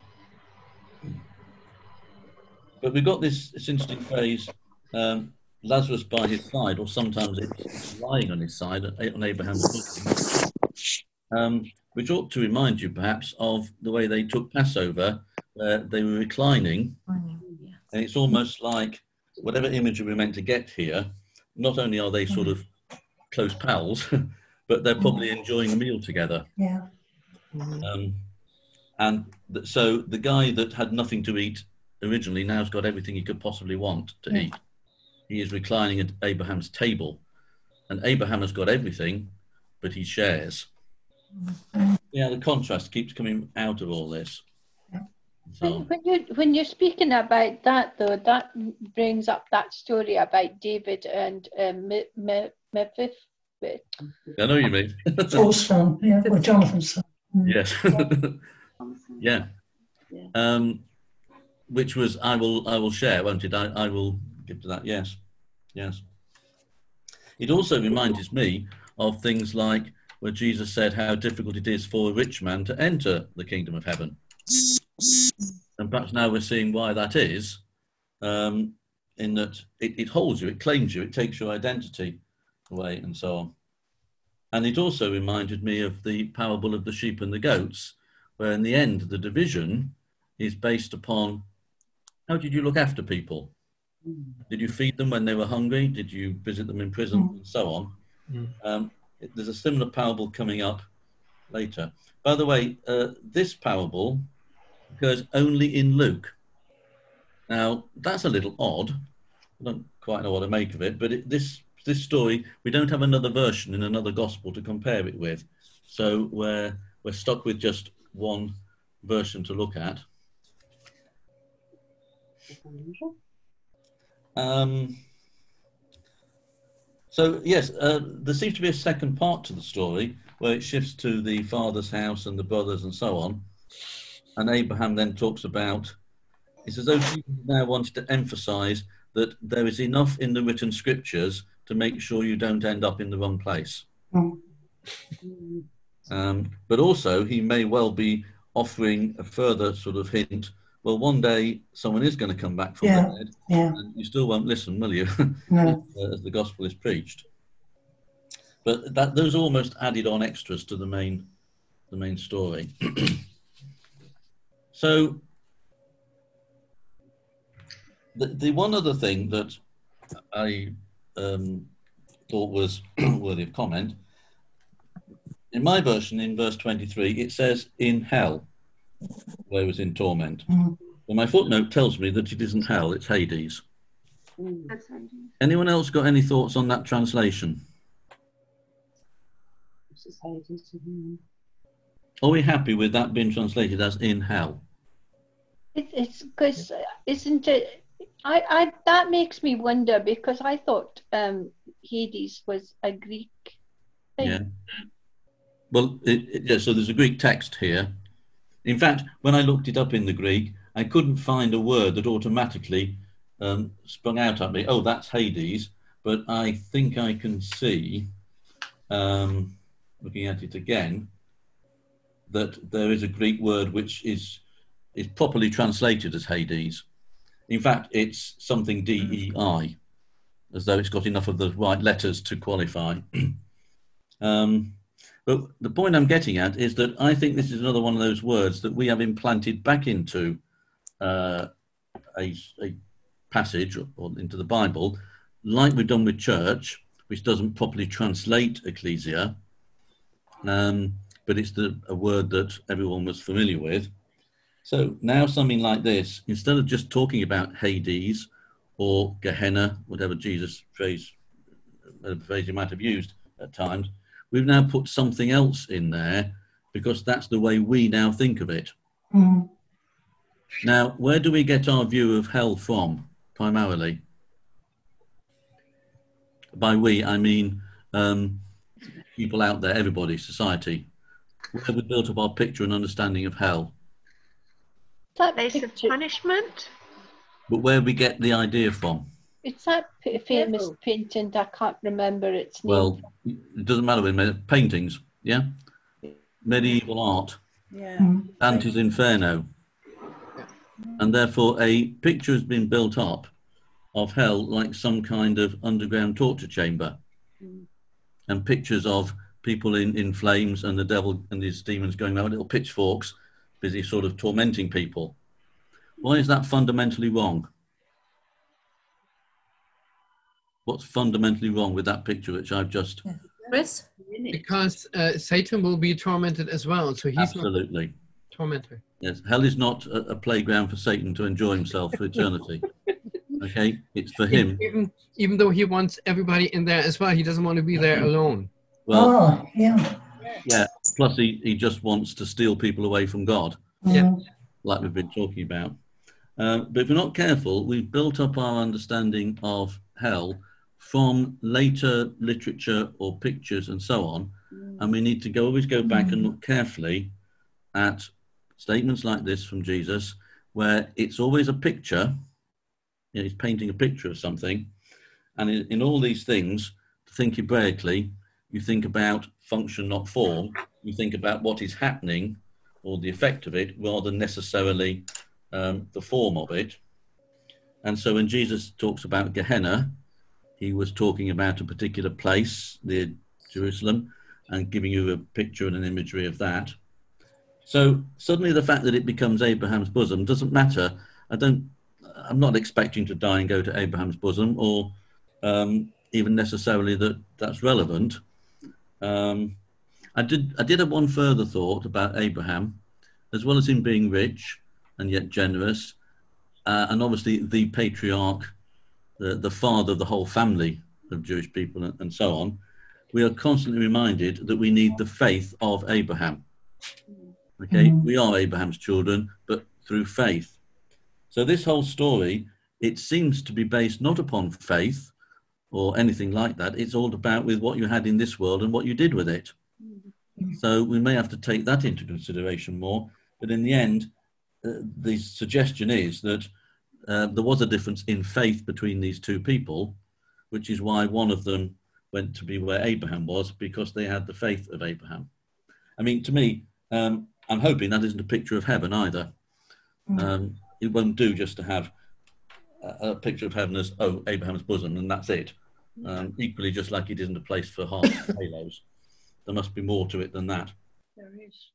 But we've got this interesting phrase, Lazarus by his side, or sometimes it's lying on his side, on Abraham's bosom, which ought to remind you perhaps of the way they took Passover, where they were reclining. And it's almost like, whatever imagery we're meant to get here, not only are they sort of close pals, but they're probably enjoying a meal together. Yeah. So the guy that had nothing to eat originally now's got everything he could possibly want to eat. He is reclining at Abraham's table, and Abraham has got everything, but he shares. Yeah, the contrast keeps coming out of all this. So, when you're speaking about that, though, that brings up that story about David and Mephibosheth. I know what you mean. Saul's son, yeah, or Jonathan's son. Yes. Yeah. Which was, I will share, won't it? I will give to that. Yes. Yes. It also reminds me of things like where Jesus said how difficult it is for a rich man to enter the kingdom of heaven. And perhaps now we're seeing why that is, in that it holds you, it claims you, it takes your identity away and so on. And it also reminded me of the parable of the sheep and the goats, where in the end the division is based upon how did you look after people? Did you feed them when they were hungry? Did you visit them in prison and so on? There's a similar parable coming up later. By the way, this parable occurs only in Luke. Now, that's a little odd. I don't quite know what to make of it, but this story, we don't have another version in another gospel to compare it with. So we're stuck with just one version to look at. So yes, there seems to be a second part to the story where it shifts to the father's house and the brothers and so on. And Abraham then talks about, it's as though Jesus now wanted to emphasize that there is enough in the written scriptures to make sure you don't end up in the wrong place. But also he may well be offering a further sort of hint, well, one day someone is going to come back from the dead, and you still won't listen, will you? As the gospel is preached. But those are almost added on extras to the main story. So the one other thing that I thought was worthy of comment, in my version, in verse 23, it says in hell, where it was in torment. Well, my footnote tells me that it isn't hell, it's Hades. Anyone else got any thoughts on that translation? Are we happy with that being translated as in hell? It's because, isn't it? I that makes me wonder, because I thought Hades was a Greek thing. Yeah. Well, yeah, so there's a Greek text here. In fact, when I looked it up in the Greek, I couldn't find a word that automatically sprung out at me. Oh, that's Hades. But I think I can see, looking at it again, that there is a Greek word which is properly translated as Hades. In fact, it's something DEI, as though it's got enough of the right letters to qualify. But the point I'm getting at is that I think this is another one of those words that we have implanted back into a passage or into the Bible, like we've done with church, which doesn't properly translate ecclesia, but it's a word that everyone was familiar with. So now something like this, instead of just talking about Hades or Gehenna, whatever Jesus phrase he might have used at times, we've now put something else in there because that's the way we now think of it. Mm. Now, where do we get our view of hell from, primarily? By we, I mean people out there, everybody, society. Where have we built up our picture and understanding of hell? Place of punishment. But where we get the idea from? It's that famous painting, I can't remember its name. Well, it doesn't matter with paintings, yeah? Medieval art. Yeah. Dante's Inferno. And therefore a picture has been built up of hell like some kind of underground torture chamber. And pictures of people in flames and the devil and his demons going around with little pitchforks, busy sort of tormenting people. Why is that fundamentally wrong? What's fundamentally wrong with that picture which I've just... Chris? Because Satan will be tormented as well, so he's absolutely not tormented. Yes, hell is not a playground for Satan to enjoy himself for eternity. Okay, it's for him. Even though he wants everybody in there as well, he doesn't want to be there alone. Well, yeah. Yeah. Plus, he just wants to steal people away from God. Yeah. Like we've been talking about. But if we're not careful, we've built up our understanding of hell from later literature or pictures and so on, and we need to always go back and look carefully at statements like this from Jesus, where it's always a picture. You know, he's painting a picture of something, and in all these things, to think Hebraically, you think about function, not form. You think about what is happening or the effect of it, rather than necessarily the form of it. And so when Jesus talks about Gehenna, he was talking about a particular place near Jerusalem and giving you a picture and an imagery of that. So suddenly the fact that it becomes Abraham's bosom doesn't matter. I'm not expecting to die and go to Abraham's bosom, or even necessarily that's relevant. I did have one further thought about Abraham, as well as him being rich and yet generous, and obviously the patriarch, the father of the whole family of Jewish people and so on. We are constantly reminded that we need the faith of Abraham. Okay, we are Abraham's children, but through faith. So this whole story, it seems to be based not upon faith or anything like that. It's all about with what you had in this world and what you did with it. So we may have to take that into consideration more. But in the end, the suggestion is that there was a difference in faith between these two people, which is why one of them went to be where Abraham was, because they had the faith of Abraham. I mean, to me, I'm hoping that isn't a picture of heaven either. It won't do just to have a picture of heaven as, oh, Abraham's bosom, and that's it. Equally, just like it isn't a place for hearts and halos. There must be more to it than that. There is.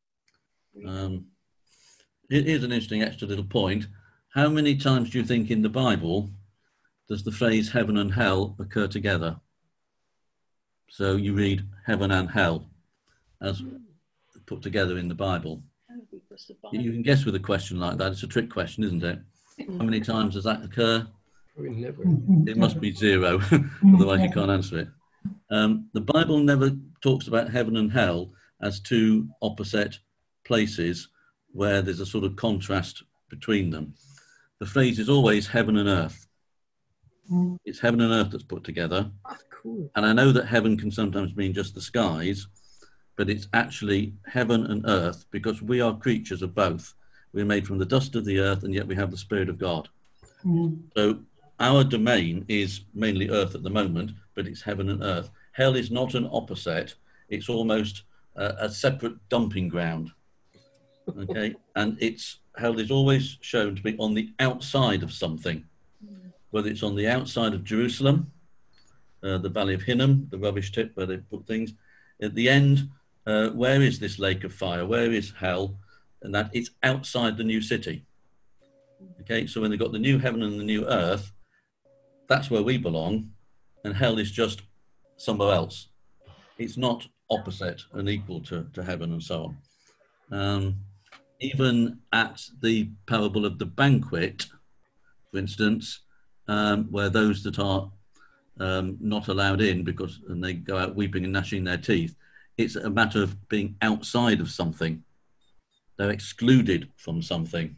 Here's an interesting extra little point. How many times do you think in the Bible does the phrase heaven and hell occur together? So you read heaven and hell as put together in the Bible. You can guess with a question like that. It's a trick question, isn't it? How many times does that occur? Never. It must be 0, otherwise you can't answer it. The Bible never talks about heaven and hell as two opposite places where there's a sort of contrast between them. The phrase is always heaven and earth. It's heaven and earth that's put together. Oh, cool. And I know that heaven can sometimes mean just the skies, but it's actually heaven and earth because we are creatures of both. We're made from the dust of the earth, and yet we have the Spirit of God. So our domain is mainly earth at the moment, but it's heaven and earth. Hell is not an opposite. It's almost a separate dumping ground. Okay, and hell is always shown to be on the outside of something, whether it's on the outside of Jerusalem, the Valley of Hinnom, the rubbish tip where they put things. At the end, where is this lake of fire? Where is hell? And that it's outside the new city. Okay, so when they've got the new heaven and the new earth, that's where we belong, and hell is just somewhere else. It's not opposite and equal to heaven and so on. Even at the parable of the banquet, for instance, where those that are not allowed in and they go out weeping and gnashing their teeth, it's a matter of being outside of something. They're excluded from something.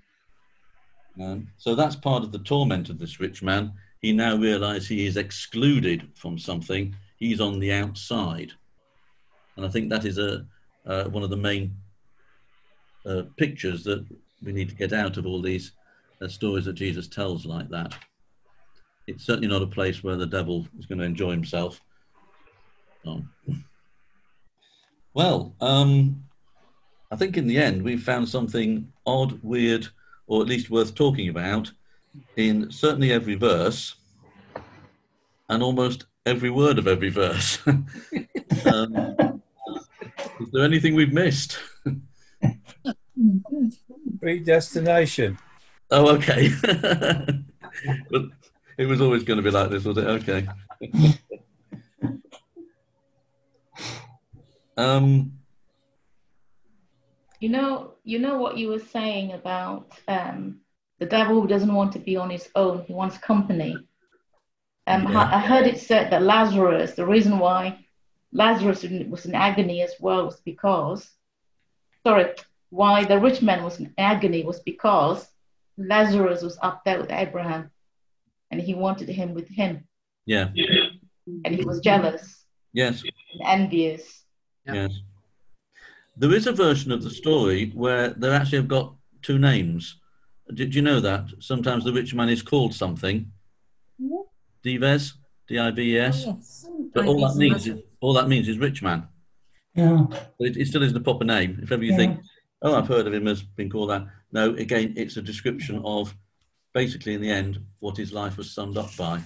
So that's part of the torment of this rich man. He now realizes he is excluded from something. He's on the outside. And I think that is one of the main pictures that we need to get out of all these stories that Jesus tells like that. It's certainly not a place where the devil is going to enjoy himself. Well, I think in the end we've found something odd, weird, or at least worth talking about in certainly every verse and almost every word of every verse. Is there anything we've missed? Predestination. Oh, okay. But it was always going to be like this, was it? Okay. You know what you were saying about the devil who doesn't want to be on his own, he wants company. I heard it said that Lazarus, the reason why Lazarus was in agony as well was because, why the rich man was in agony was because Lazarus was up there with Abraham and he wanted him with him. Yeah. And he was jealous. Yes. And envious. Yes. There is a version of the story where they actually have got two names. Did you know that? Sometimes the rich man is called something. Dives, D-I-V-E-S. Oh, yes. But all that means is rich man. Yeah. It still isn't a proper name. If ever you think, oh, I've heard of him as being called that. No, again, it's a description of basically in the end what his life was summed up by.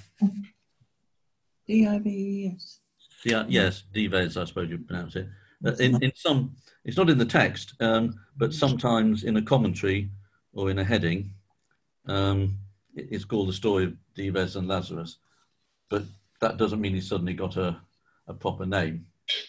D-I-V-E-S. Yes, Dives, I suppose you pronounce it. In some, it's not in the text, but sometimes in a commentary or in a heading, it's called the story of Dives and Lazarus. But that doesn't mean he's suddenly got a proper name.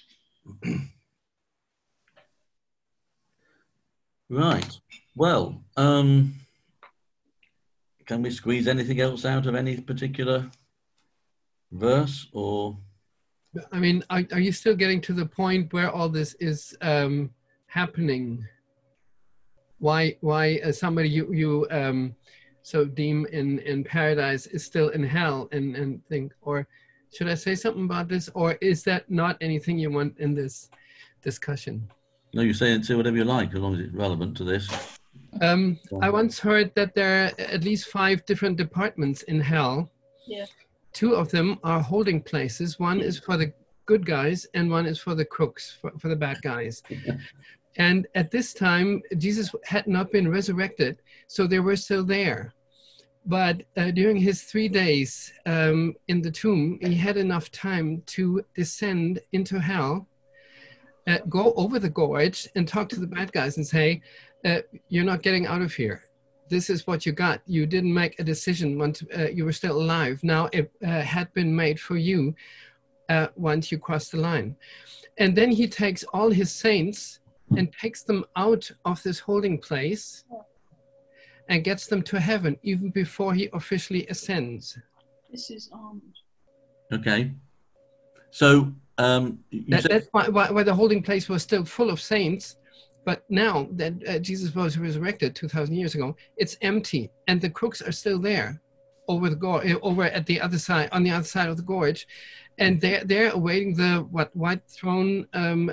Right. Well, can we squeeze anything else out of any particular verse or? I mean, are you still getting to the point where all this is happening? Why somebody you so deem in paradise is still in hell and think, or should I say something about this, or is that not anything you want in this discussion? No, you say whatever you like as long as it's relevant to this. I once heard that there are at least 5 different departments in hell. Yeah. 2 of them are holding places. One is for the good guys and one is for the crooks, for the bad guys. And at this time, Jesus had not been resurrected, so they were still there. But during his 3 days in the tomb, he had enough time to descend into hell, go over the gorge and talk to the bad guys and say, you're not getting out of here. This is what you got. You didn't make a decision once you were still alive. Now it had been made for you once you crossed the line. And then he takes all his saints and takes them out of this holding place and gets them to heaven even before he officially ascends. This is Okay. So that's why the holding place was still full of saints, But now that Jesus was resurrected 2,000 years ago, it's empty, and the crooks are still there, over at the other side, on the other side of the gorge, and they're awaiting the white throne.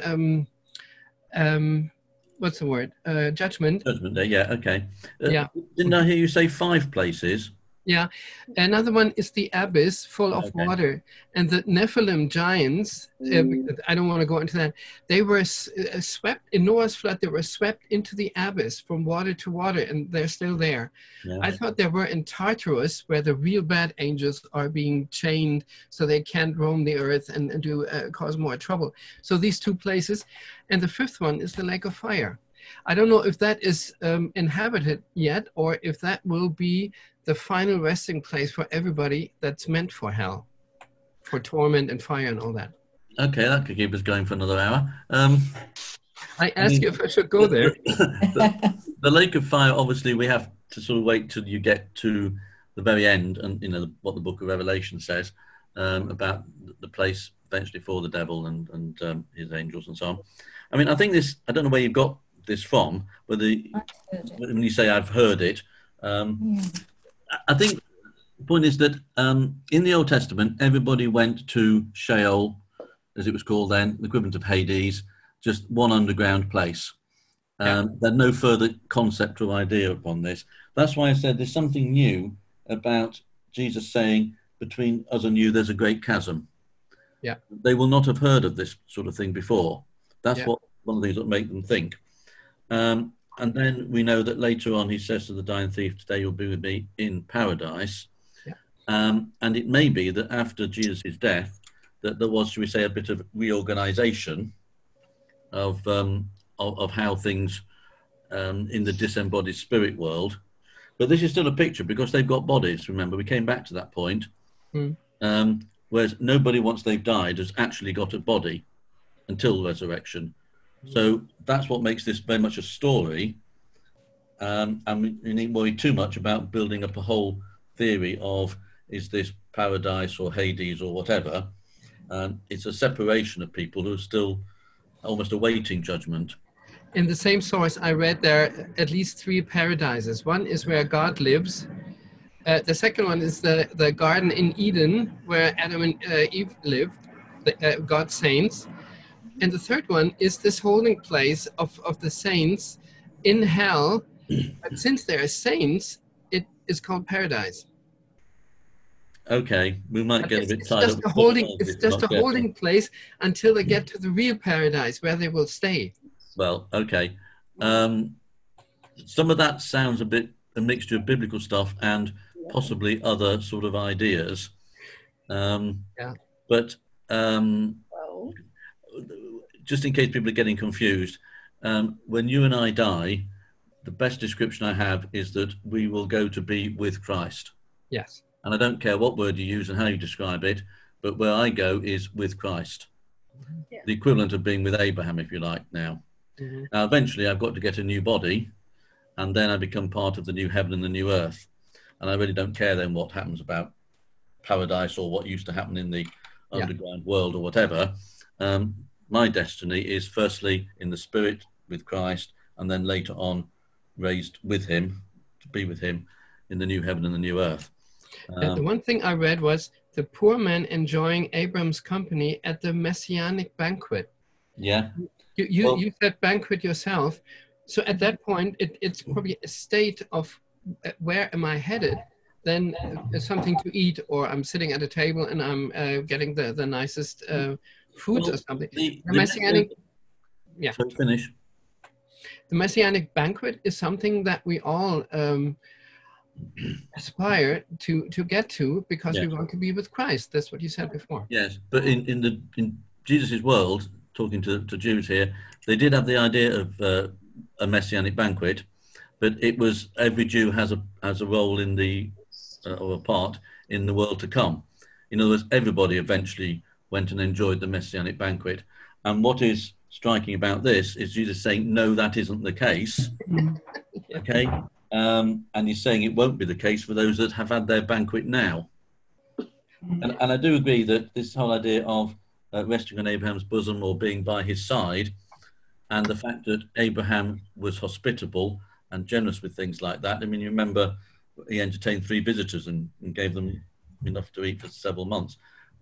What's the word? Judgment. Judgment Day. Yeah. Okay. Yeah. Didn't I hear you say 5 places? Yeah. Another one is the abyss full of water, and the Nephilim giants. I don't want to go into that. They were swept in Noah's flood. They were swept into the abyss from water to water, and they're still there. Yeah. I thought they were in Tartarus, where the real bad angels are being chained, so they can't roam the earth and cause more trouble. So these 2 places, and the 5th one is the lake of fire. I don't know if that is inhabited yet, or if that will be the final resting place for everybody that's meant for hell, for torment and fire and all that. Okay, that could keep us going for another hour. I asked you if I should go there. The lake of fire, obviously, we have to sort of wait till you get to the very end, and what the book of Revelation says about the place eventually for the devil and his angels and so on. I mean, I think this, I don't know where you've got this from, but when you say I've heard it, I think the point is that in the Old Testament, everybody went to Sheol, as it was called then, the equivalent of Hades, just one underground place. They had no further concept or idea upon this. That's why I said there's something new about Jesus saying, between us and you, there's a great chasm. Yeah. They will not have heard of this sort of thing before. That's what one of the things that make them think. And then we know that later on he says to the dying thief, today you'll be with me in paradise. Yeah. And it may be that after Jesus' death, that there was, shall we say, a bit of reorganization of how things in the disembodied spirit world. But this is still a picture because they've got bodies. Remember, we came back to that point. Whereas nobody, once they've died, has actually got a body until resurrection. So that's what makes this very much a story. And we needn't worry too much about building up a whole theory of, is this paradise or Hades or whatever. It's a separation of people who are still almost awaiting judgment. In the same source, I read there are at least 3 paradises. One is where God lives. The second one is the Garden in Eden, where Adam and Eve lived, God's saints. And the third one is this holding place of the saints in hell. But since they are saints, it is called paradise. Okay, we might get a bit tired. It's just a holding place until they get to the real paradise where they will stay. Well, okay. Some of that sounds a mixture of biblical stuff and possibly other sort of ideas. But just in case people are getting confused, when you and I die, the best description I have is that we will go to be with Christ. Yes. And I don't care what word you use and how you describe it, but where I go is with Christ. Yeah. The equivalent of being with Abraham, if you like, now. Mm-hmm. Now, eventually I've got to get a new body, and then I become part of the new heaven and the new earth. And I really don't care then what happens about paradise or what used to happen in the underground world or whatever. My destiny is firstly in the spirit with Christ, and then later on raised with him, to be with him in the new heaven and the new earth. The one thing I read was the poor man enjoying Abraham's company at the messianic banquet. Yeah. You said banquet yourself. So at that point, it's probably a state of where am I headed? Then something to eat, or I'm sitting at a table and I'm getting the nicest food or something. The messianic, finish. The messianic banquet is something that we all aspire to get to because we want to be with Christ. That's what you said before. Yes, but in Jesus' world, talking to Jews here, they did have the idea of a messianic banquet, but it was every Jew has a role in the or a part in the world to come. In other words, everybody eventually went and enjoyed the messianic banquet. And what is striking about this is Jesus saying, no, that isn't the case. Okay. And he's saying it won't be the case for those that have had their banquet now. And I do agree that this whole idea of resting on Abraham's bosom or being by his side, and the fact that Abraham was hospitable and generous with things like that. I mean, you remember he entertained 3 visitors and gave them enough to eat for several months.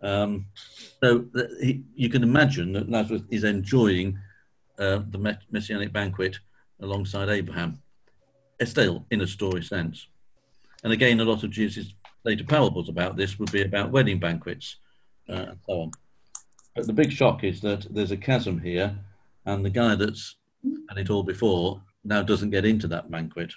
You can imagine that Lazarus is enjoying the messianic banquet alongside Abraham. It's still in a story sense. And again, a lot of Jesus' later parables about this would be about wedding banquets and so on. But the big shock is that there's a chasm here, and the guy that's had it all before now doesn't get into that banquet.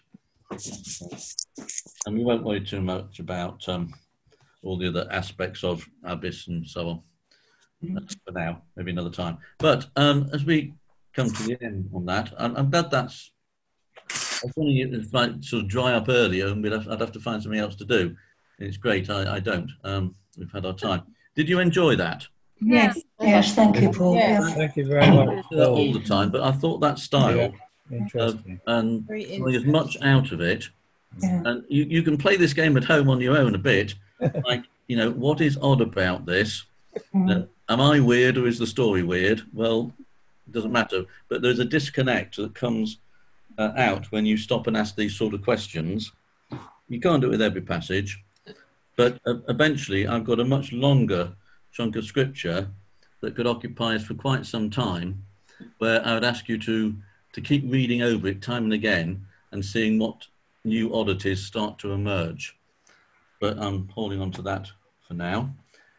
And we won't worry too much about all the other aspects of Abyss and so on for now, maybe another time. But as we come to the end on that, I'm glad that's... I was wondering if it might sort of dry up earlier and I'd have to find something else to do. And it's great, I don't. We've had our time. Did you enjoy that? Yes. Yes, thank you, Paul. Yes. Thank you very much. All the time, but I thought that style and pulling as much out of it. Yeah. And you can play this game at home on your own a bit. Like, you know, what is odd about this? Am I weird or is the story weird? Well, it doesn't matter. But there's a disconnect that comes out when you stop and ask these sort of questions. You can't do it with every passage. But eventually I've got a much longer chunk of scripture that could occupy us for quite some time, where I would ask you to keep reading over it time and again and seeing what new oddities start to emerge. But I'm holding on to that for now.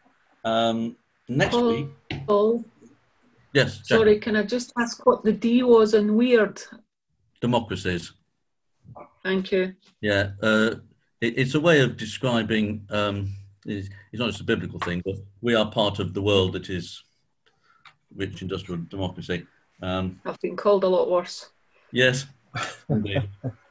Next week... Paul? Yes, Jack. Sorry, can I just ask what the D was in weird? Democracies. Thank you. Yeah, it's a way of describing... it's not just a biblical thing, but we are part of the world that is rich industrial democracy. I've been called a lot worse. Yes, indeed.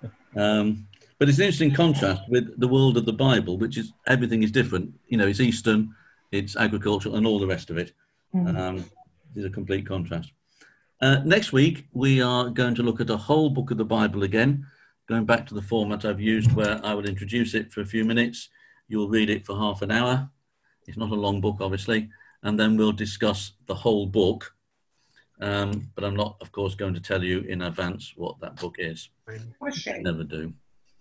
But it's an interesting contrast with the world of the Bible, which is everything is different. You know, it's Eastern, it's agricultural, and all the rest of it. It's a complete contrast. Next week, we are going to look at a whole book of the Bible again, going back to the format I've used where I will introduce it for a few minutes. You'll read it for half an hour. It's not a long book, obviously. And then we'll discuss the whole book. But I'm not, of course, going to tell you in advance what that book is. Never do.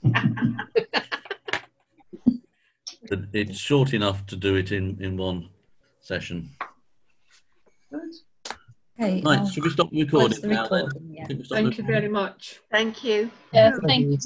But it's short enough to do it in one session. Okay, right, should we stop the recording now then? Thank you very much. Thank you. Yeah, thank you.